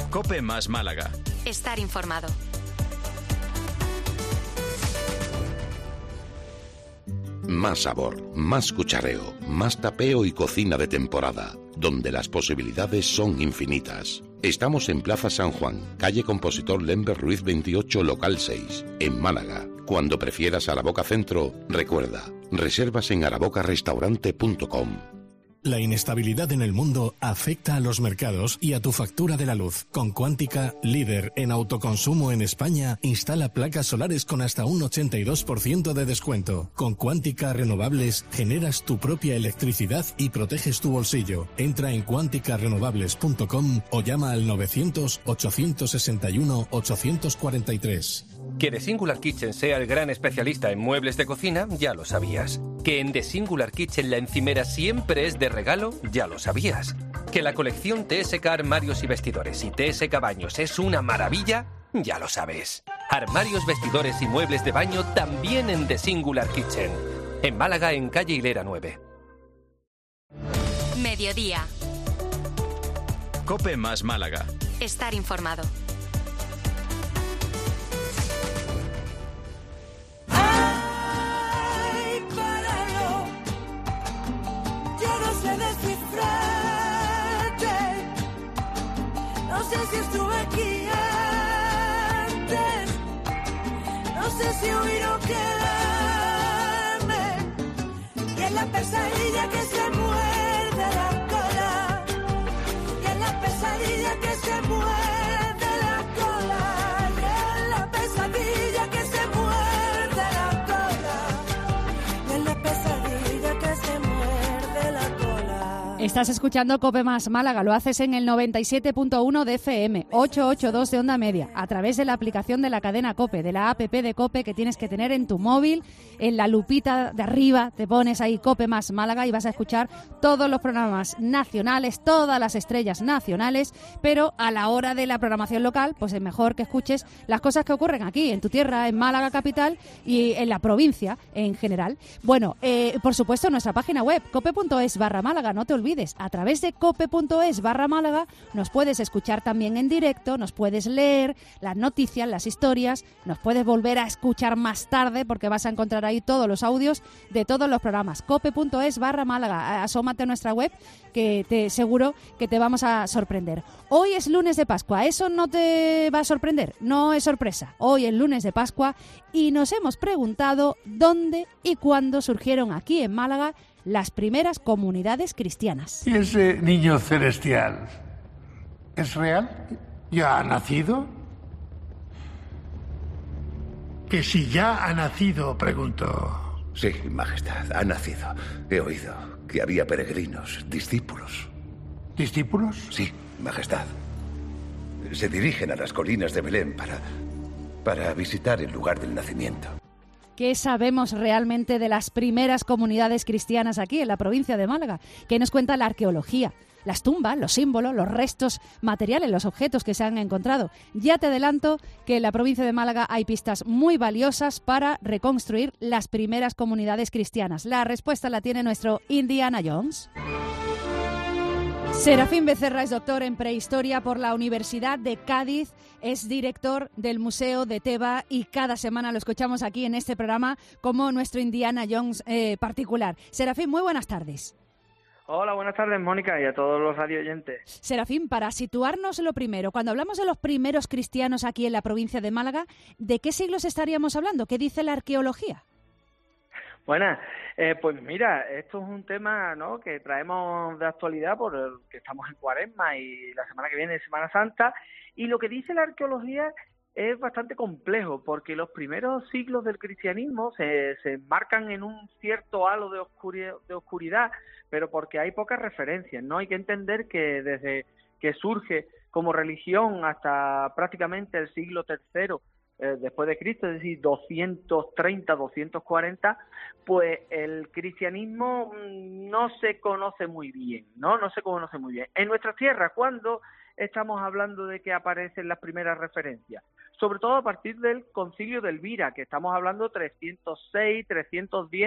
Speaker 10: COPE más Málaga.
Speaker 1: Estar informado.
Speaker 11: Más sabor, más cuchareo, más tapeo y cocina de temporada, donde las posibilidades son infinitas. Estamos en Plaza San Juan, calle Compositor Lember Ruiz veintiocho, local seis, en Málaga. Cuando prefieras Araboca Centro, recuerda, reservas en araboca restaurante punto com.
Speaker 21: La inestabilidad en el mundo afecta a los mercados y a tu factura de la luz. Con Cuántica, líder en autoconsumo en España, instala placas solares con hasta un ochenta y dos por ciento de descuento. Con Cuántica Renovables generas tu propia electricidad y proteges tu bolsillo. Entra en cuántica renovables punto com o llama al novecientos, ochocientos sesenta y uno, ochocientos cuarenta y tres.
Speaker 13: Que The Singular Kitchen sea el gran especialista en muebles de cocina, ya lo sabías. Que en The Singular Kitchen la encimera siempre es de regalo, ya lo sabías. Que la colección T S K Armarios y Vestidores y T S K Baños es una maravilla, ya lo sabes. Armarios, vestidores y muebles de baño también en The Singular Kitchen. En Málaga, en calle Hilera nueve.
Speaker 1: Mediodía.
Speaker 10: COPE más Málaga.
Speaker 1: Estar informado.
Speaker 12: No sé si estuve aquí antes, no sé si huir o quedarme, y en la pesadilla que se muerde la cola, y en la pesadilla que se muerde la cola, y en la pesadilla que se muerde la cola, y en la pesadilla que se muerde la cola.
Speaker 3: Estás escuchando COPE más Málaga, lo haces en el noventa y siete punto uno de F M, ochocientos ochenta y dos de onda media, a través de la aplicación de la cadena COPE, de la app de COPE que tienes que tener en tu móvil. En la lupita de arriba te pones ahí COPE más Málaga y vas a escuchar todos los programas nacionales, todas las estrellas nacionales, pero a la hora de la programación local, pues es mejor que escuches las cosas que ocurren aquí, en tu tierra, en Málaga capital y en la provincia en general. Bueno, eh, por supuesto, nuestra página web, cope punto es barra Málaga, no te olvides. A través de cope punto es barra Málaga nos puedes escuchar también en directo, nos puedes leer las noticias, las historias, nos puedes volver a escuchar más tarde porque vas a encontrar ahí todos los audios de todos los programas. cope punto es barra Málaga. Asómate a nuestra web que te seguro que te vamos a sorprender. Hoy es lunes de Pascua, ¿eso no te va a sorprender? No es sorpresa. Hoy es lunes de Pascua y nos hemos preguntado dónde y cuándo surgieron aquí en Málaga las primeras comunidades cristianas.
Speaker 16: ¿Y ese niño celestial es real? ¿Ya ha nacido? Que si ya ha nacido, pregunto.
Speaker 24: Sí, Majestad, ha nacido. He oído que había peregrinos, discípulos.
Speaker 16: ¿Discípulos?
Speaker 24: Sí, Majestad. Se dirigen a las colinas de Belén para, para visitar el lugar del nacimiento.
Speaker 3: ¿Qué sabemos realmente de las primeras comunidades cristianas aquí en la provincia de Málaga? ¿Qué nos cuenta la arqueología? Las tumbas, los símbolos, los restos materiales, los objetos que se han encontrado. Ya te adelanto que en la provincia de Málaga hay pistas muy valiosas para reconstruir las primeras comunidades cristianas. La respuesta la tiene nuestro Indiana Jones. Serafín Becerra es doctor en prehistoria por la Universidad de Cádiz, es director del Museo de Teba y cada semana lo escuchamos aquí en este programa como nuestro Indiana Jones eh, particular. Serafín, muy buenas tardes.
Speaker 26: Hola, buenas tardes, Mónica, y a todos los radio oyentes.
Speaker 3: Serafín, para situarnos lo primero, cuando hablamos de los primeros cristianos aquí en la provincia de Málaga, ¿de qué siglos estaríamos hablando? ¿Qué dice la arqueología?
Speaker 26: Buenas, eh, pues mira, esto es un tema, ¿no?, que traemos de actualidad porque estamos en Cuaresma y la semana que viene es Semana Santa, y lo que dice la arqueología es bastante complejo porque los primeros siglos del cristianismo se, se enmarcan en un cierto halo de oscuridad, de oscuridad, pero porque hay pocas referencias, ¿no? Hay que entender que desde que surge como religión hasta prácticamente el siglo tercero eh, después de Cristo, es decir, doscientos treinta, doscientos cuarenta, pues el cristianismo no se conoce muy bien, ¿no? No se conoce muy bien. En nuestras tierras, ¿cuándo estamos hablando de que aparecen las primeras referencias? Sobre todo a partir del Concilio de Elvira, que estamos hablando trescientos seis, trescientos diez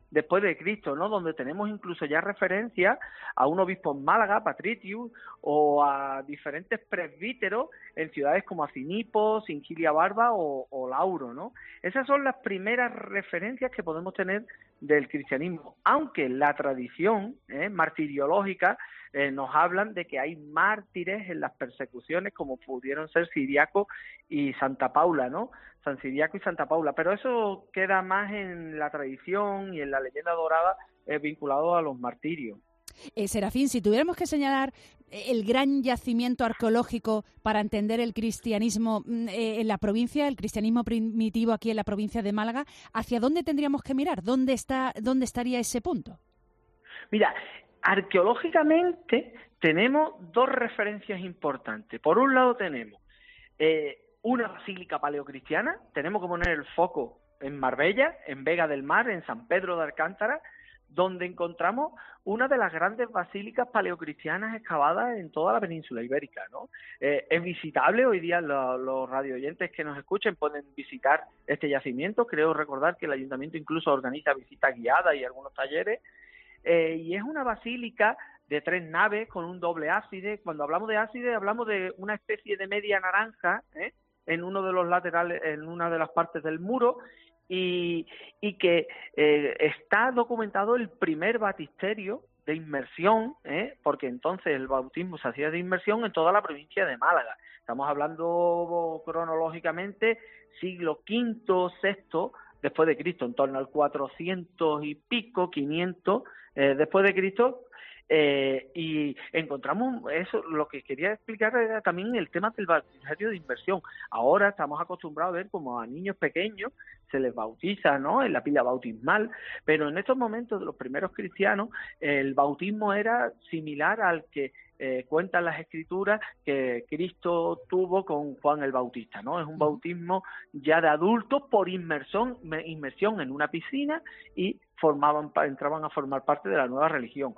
Speaker 26: después de Cristo, ¿no? Donde tenemos incluso ya referencia a un obispo en Málaga, Patricius, o a diferentes presbíteros en ciudades como Acinipo, Singilia Barba o, o Lauro, ¿no? Esas son las primeras referencias que podemos tener del cristianismo, aunque la tradición eh, martiriológica eh, nos hablan de que hay mártires en las persecuciones, como pudieron ser Ciriaco y Santa Paula, ¿no? San Ciriaco y Santa Paula, pero eso queda más en la tradición y en la leyenda dorada eh, vinculado a los martirios.
Speaker 3: Eh, Serafín, si tuviéramos que señalar el gran yacimiento arqueológico para entender el cristianismo eh, en la provincia, el cristianismo primitivo aquí en la provincia de Málaga, ¿hacia dónde tendríamos que mirar? ¿Dónde está, dónde estaría ese punto?
Speaker 26: Mira, arqueológicamente tenemos dos referencias importantes. Por un lado tenemos eh, una basílica paleocristiana, tenemos que poner el foco en Marbella, en Vega del Mar, en San Pedro de Alcántara, donde encontramos una de las grandes basílicas paleocristianas excavadas en toda la península ibérica, ¿no? Eh, es visitable, hoy día lo, los radioyentes que nos escuchen pueden visitar este yacimiento. Creo recordar que el ayuntamiento incluso organiza visitas guiadas y algunos talleres, eh, y es una basílica de tres naves con un doble ábside. Cuando hablamos de ábside hablamos de una especie de media naranja, ¿eh? en uno de los laterales, en una de las partes del muro, y, y que eh, está documentado el primer baptisterio de inmersión, ¿eh? porque entonces el bautismo se hacía de inmersión en toda la provincia de Málaga. Estamos hablando cronológicamente siglo quinto, sexto después de Cristo, en torno al cuatrocientos y pico, quinientos eh, después de Cristo. Eh, y encontramos eso. Lo que quería explicar era también el tema del bautismo de inmersión. Ahora estamos acostumbrados a ver como a niños pequeños se les bautiza, ¿no?, en la pila bautismal, pero en estos momentos de los primeros cristianos el bautismo era similar al que eh, cuentan las escrituras que Cristo tuvo con Juan el Bautista, ¿no? Es un bautismo ya de adultos por inmersión, inmersión en una piscina, y formaban, entraban a formar parte de la nueva religión.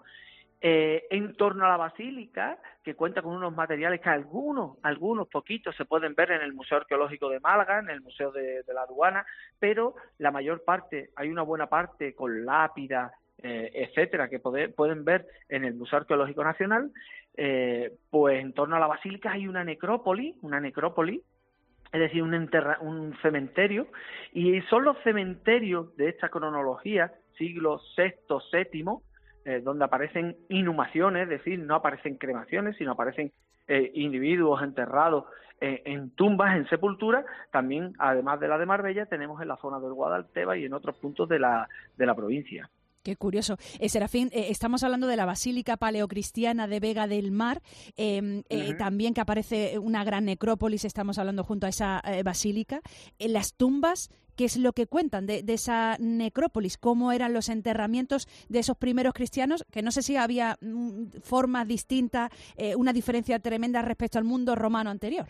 Speaker 26: Eh, en torno a la basílica, que cuenta con unos materiales que algunos, algunos poquitos se pueden ver en el Museo Arqueológico de Málaga, en el Museo de, de la Aduana, pero la mayor parte, hay una buena parte con lápidas, eh, etcétera, que poder, pueden ver en el Museo Arqueológico Nacional. Eh, pues en torno a la basílica hay una necrópolis, una necrópolis, es decir, un, enterra un cementerio, y son los cementerios de esta cronología, siglo sexto, séptimo, Eh, donde aparecen inhumaciones, es decir, no aparecen cremaciones, sino aparecen eh, individuos enterrados eh, en tumbas, en sepulturas. También, además de la de Marbella, tenemos en la zona del Guadalteba y en otros puntos de la, de la provincia.
Speaker 3: Qué curioso. Eh, Serafín, eh, estamos hablando de la Basílica Paleocristiana de Vega del Mar, eh, eh, uh-huh. también que aparece una gran necrópolis, estamos hablando junto a esa eh, basílica. En las tumbas, ¿qué es lo que cuentan de, de esa necrópolis? ¿Cómo eran los enterramientos de esos primeros cristianos? Que no sé si había mm, formas distintas, eh, una diferencia tremenda respecto al mundo romano anterior.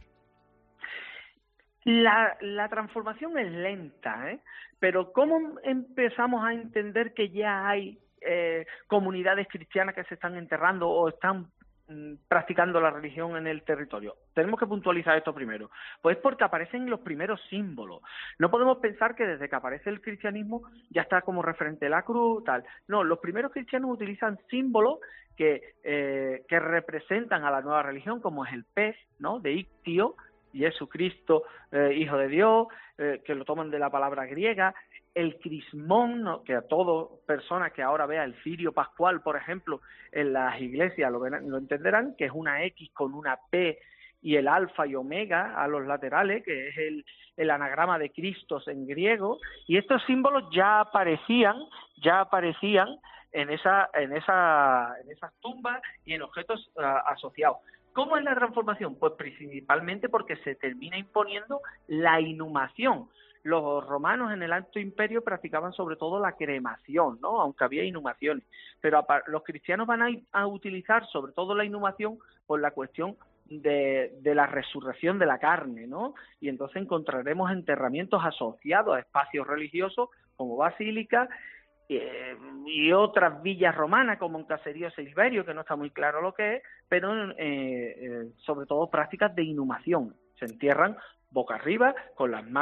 Speaker 26: La, la transformación es lenta, ¿eh? Pero ¿cómo empezamos a entender que ya hay eh, comunidades cristianas que se están enterrando o están mm, practicando la religión en el territorio? Tenemos que puntualizar esto primero. Pues porque aparecen los primeros símbolos. No podemos pensar que desde que aparece el cristianismo ya está como referente la cruz, tal. No, los primeros cristianos utilizan símbolos que, eh, que representan a la nueva religión, como es el pez, ¿no?, de Ictio, Jesucristo, eh, Hijo de Dios, eh, que lo toman de la palabra griega, el crismón, ¿no?, que a toda persona que ahora vea el cirio pascual, por ejemplo, en las iglesias lo, ven, lo entenderán, que es una X con una P y el alfa y omega a los laterales, que es el, el anagrama de Cristos en griego, y estos símbolos ya aparecían, ya aparecían en esa, en esa, en esas tumbas y en objetos uh, asociados. ¿Cómo es la transformación? Pues principalmente porque se termina imponiendo la inhumación. Los romanos en el Alto Imperio practicaban sobre todo la cremación, ¿no?, aunque había inhumaciones, pero los cristianos van a, a utilizar sobre todo la inhumación por la cuestión de, de la resurrección de la carne, ¿no? Y entonces encontraremos enterramientos asociados a espacios religiosos como basílicas, Eh, y otras villas romanas como en Caserío Silverio, que no está muy claro lo que es, pero eh, eh, sobre todo prácticas de inhumación. Se entierran boca arriba, con las manos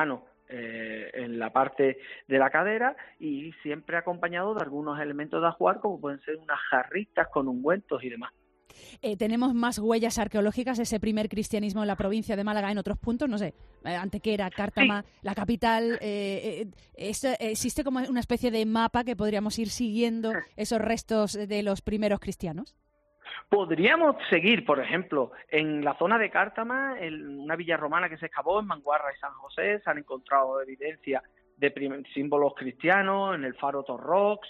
Speaker 26: eh, en la parte de la cadera y siempre acompañado de algunos elementos de ajuar, como pueden ser unas jarritas con ungüentos y demás.
Speaker 3: Eh, ¿Tenemos más huellas arqueológicas de ese primer cristianismo en la provincia de Málaga en otros puntos? No sé, eh, Antequera, Cártama, sí. La capital. Eh, eh, esto, ¿Existe como una especie de mapa que podríamos ir siguiendo esos restos de los primeros cristianos?
Speaker 26: Podríamos seguir, por ejemplo, en la zona de Cártama, en una villa romana que se excavó en Manguarra y San José, se han encontrado evidencias de prim- símbolos cristianos, en el faro Torrox.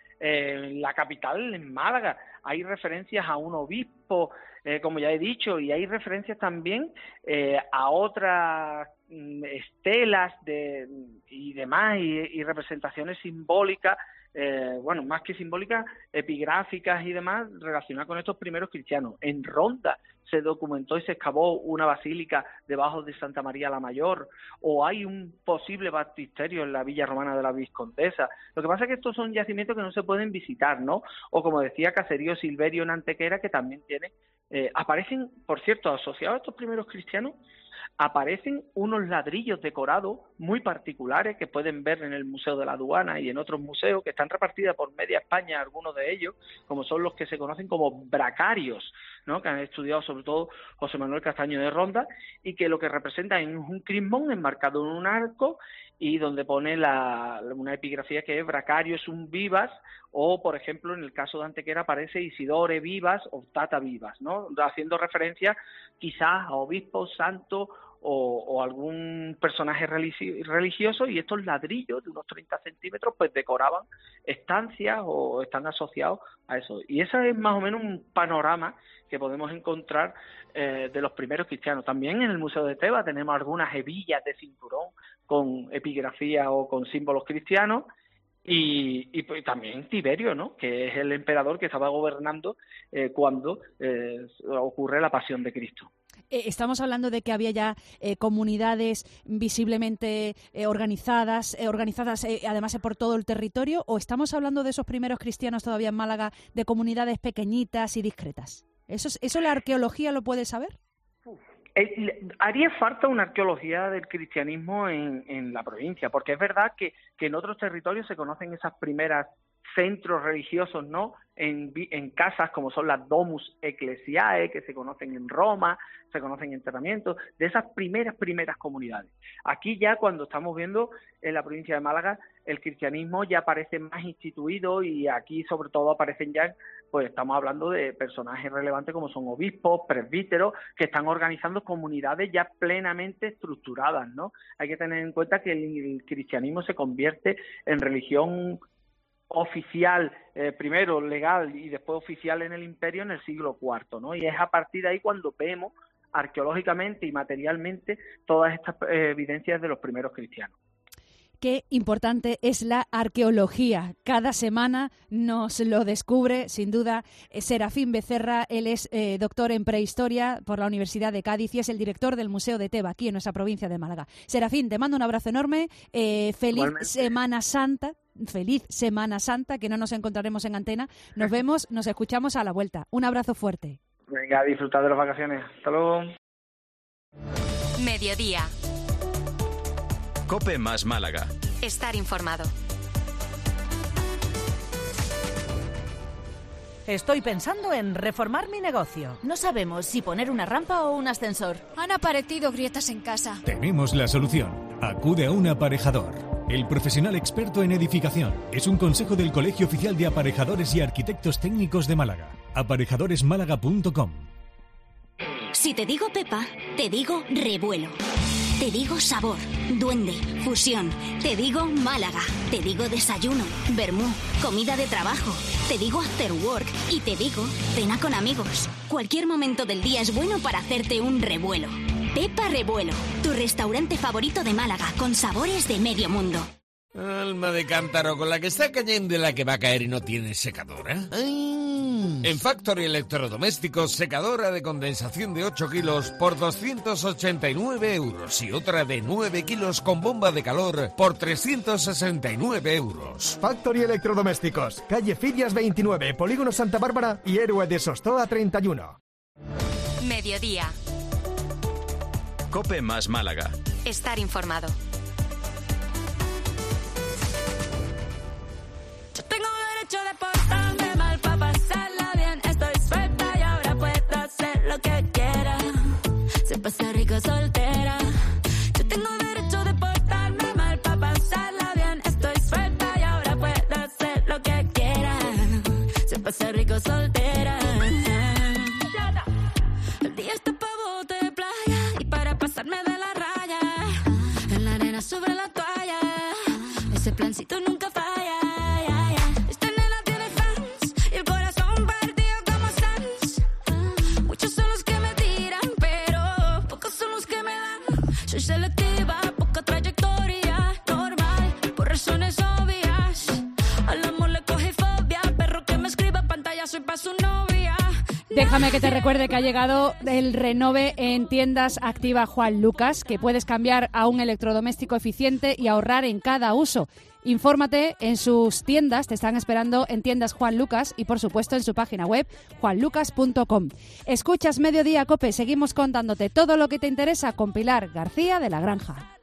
Speaker 26: Eh, en la capital, en Málaga, hay referencias a un obispo, eh, como ya he dicho, y hay referencias también eh, a otras mm, estelas de, y demás, y, y representaciones simbólicas, eh, bueno, más que simbólicas, epigráficas y demás, relacionadas con estos primeros cristianos. En Ronda se documentó y se excavó una basílica debajo de Santa María la Mayor, o hay un posible baptisterio en la villa romana de la Viscondesa. Lo que pasa es que estos son yacimientos que no se pueden visitar, ¿no? O como decía, Caserío Silverio en Antequera, que también tiene, eh, aparecen, por cierto, asociados a estos primeros cristianos, aparecen unos ladrillos decorados muy particulares que pueden ver en el Museo de la Aduana y en otros museos, que están repartidos por media España, algunos de ellos, como son los que se conocen como bracarios, ¿no? Que han estudiado sobre todo José Manuel Castaño de Ronda, y que lo que representan es un crismón enmarcado en un arco y donde pone la, una epigrafía que es Bracarius un vivas, o por ejemplo en el caso de Antequera aparece Isidore vivas o Tata vivas, ¿no? Haciendo referencia quizás a obispos, santos o, o algún personaje religi- religioso, y estos ladrillos de unos treinta centímetros pues decoraban estancias o están asociados a eso. Y ese es más o menos un panorama que podemos encontrar eh, de los primeros cristianos. También en el Museo de Tebas tenemos algunas hebillas de cinturón con epigrafía o con símbolos cristianos, y, y pues, también Tiberio, ¿no? Que es el emperador que estaba gobernando eh, cuando eh, ocurre la pasión de Cristo.
Speaker 3: Eh, estamos hablando de que había ya eh, comunidades visiblemente eh, organizadas, eh, organizadas eh, además eh, por todo el territorio, ¿o estamos hablando de esos primeros cristianos todavía en Málaga, de comunidades pequeñitas y discretas? ¿Eso, eso la arqueología lo puede saber?
Speaker 26: Eh, haría falta una arqueología del cristianismo en, en la provincia, porque es verdad que, que en otros territorios se conocen esas primeras centros religiosos, ¿no? En, en casas como son las Domus Ecclesiae, que se conocen en Roma, se conocen en enterramientos, de esas primeras, primeras comunidades. Aquí ya cuando estamos viendo en la provincia de Málaga, el cristianismo ya parece más instituido, y aquí sobre todo aparecen ya, pues estamos hablando de personajes relevantes como son obispos, presbíteros, que están organizando comunidades ya plenamente estructuradas, ¿no? Hay que tener en cuenta que el, el cristianismo se convierte en religión oficial, eh, primero legal y después oficial en el imperio en el siglo cuarto, ¿no? Y es a partir de ahí cuando vemos arqueológicamente y materialmente todas estas eh, evidencias de los primeros cristianos.
Speaker 3: Qué importante es la arqueología. Cada semana nos lo descubre, sin duda, Serafín Becerra. Él es eh, doctor en prehistoria por la Universidad de Cádiz y es el director del Museo de Teba, aquí en nuestra provincia de Málaga. Serafín, te mando un abrazo enorme. Eh, feliz Igualmente. Semana Santa. Feliz Semana Santa, que no nos encontraremos en antena. Nos vemos, nos escuchamos a la vuelta. Un abrazo fuerte.
Speaker 26: Venga, a disfrutar de las vacaciones. Hasta luego.
Speaker 1: Mediodía.
Speaker 2: COPE más Málaga.
Speaker 1: Estar informado.
Speaker 10: Estoy pensando en reformar mi negocio.
Speaker 20: No sabemos si poner una rampa o un ascensor. Han aparecido grietas en casa.
Speaker 21: Tenemos la solución. Acude a un aparejador. El profesional experto en edificación. Es un consejo del Colegio Oficial de Aparejadores y Arquitectos Técnicos de Málaga. aparejadores málaga punto com.
Speaker 14: Si te digo Pepa, te digo revuelo. Te digo sabor, duende, fusión. Te digo Málaga. Te digo desayuno, vermú, comida de trabajo. Te digo after work y te digo cena con amigos. Cualquier momento del día es bueno para hacerte un revuelo. Pepa Revuelo, tu restaurante favorito de Málaga, con sabores de medio mundo.
Speaker 15: Alma de cántaro, con la que está cayendo y la que va a caer y no tiene secadora. ¡Ay! En Factory Electrodomésticos, secadora de condensación de ocho kilos por doscientos ochenta y nueve euros y otra de nueve kilos con bomba de calor por trescientos sesenta y nueve euros.
Speaker 17: Factory Electrodomésticos, calle Filias veintinueve, Polígono Santa Bárbara y Héroe de Sostoa treinta y uno.
Speaker 1: Mediodía.
Speaker 2: COPE más Málaga.
Speaker 1: Estar informado.
Speaker 7: arena sobre la toalla. Ese plancito nunca falla. Ya, ya. Esta nena tiene fans y el corazón partido como Sans. Ah, muchos son los que me tiran, pero pocos son los que me dan. Soy selectiva, poca trayectoria, normal, por razones obvias. Al amor le coge fobia, perro que me escriba pantalla, soy pa' su novia.
Speaker 3: Déjame que te recuerde que ha llegado el renove en tiendas Activa Juan Lucas, que puedes cambiar a un electrodoméstico eficiente y ahorrar en cada uso. Infórmate en sus tiendas, te están esperando en tiendas Juan Lucas y por supuesto en su página web juan lucas punto com. Escuchas Mediodía Cope, seguimos contándote todo lo que te interesa con Pilar García de la Granja.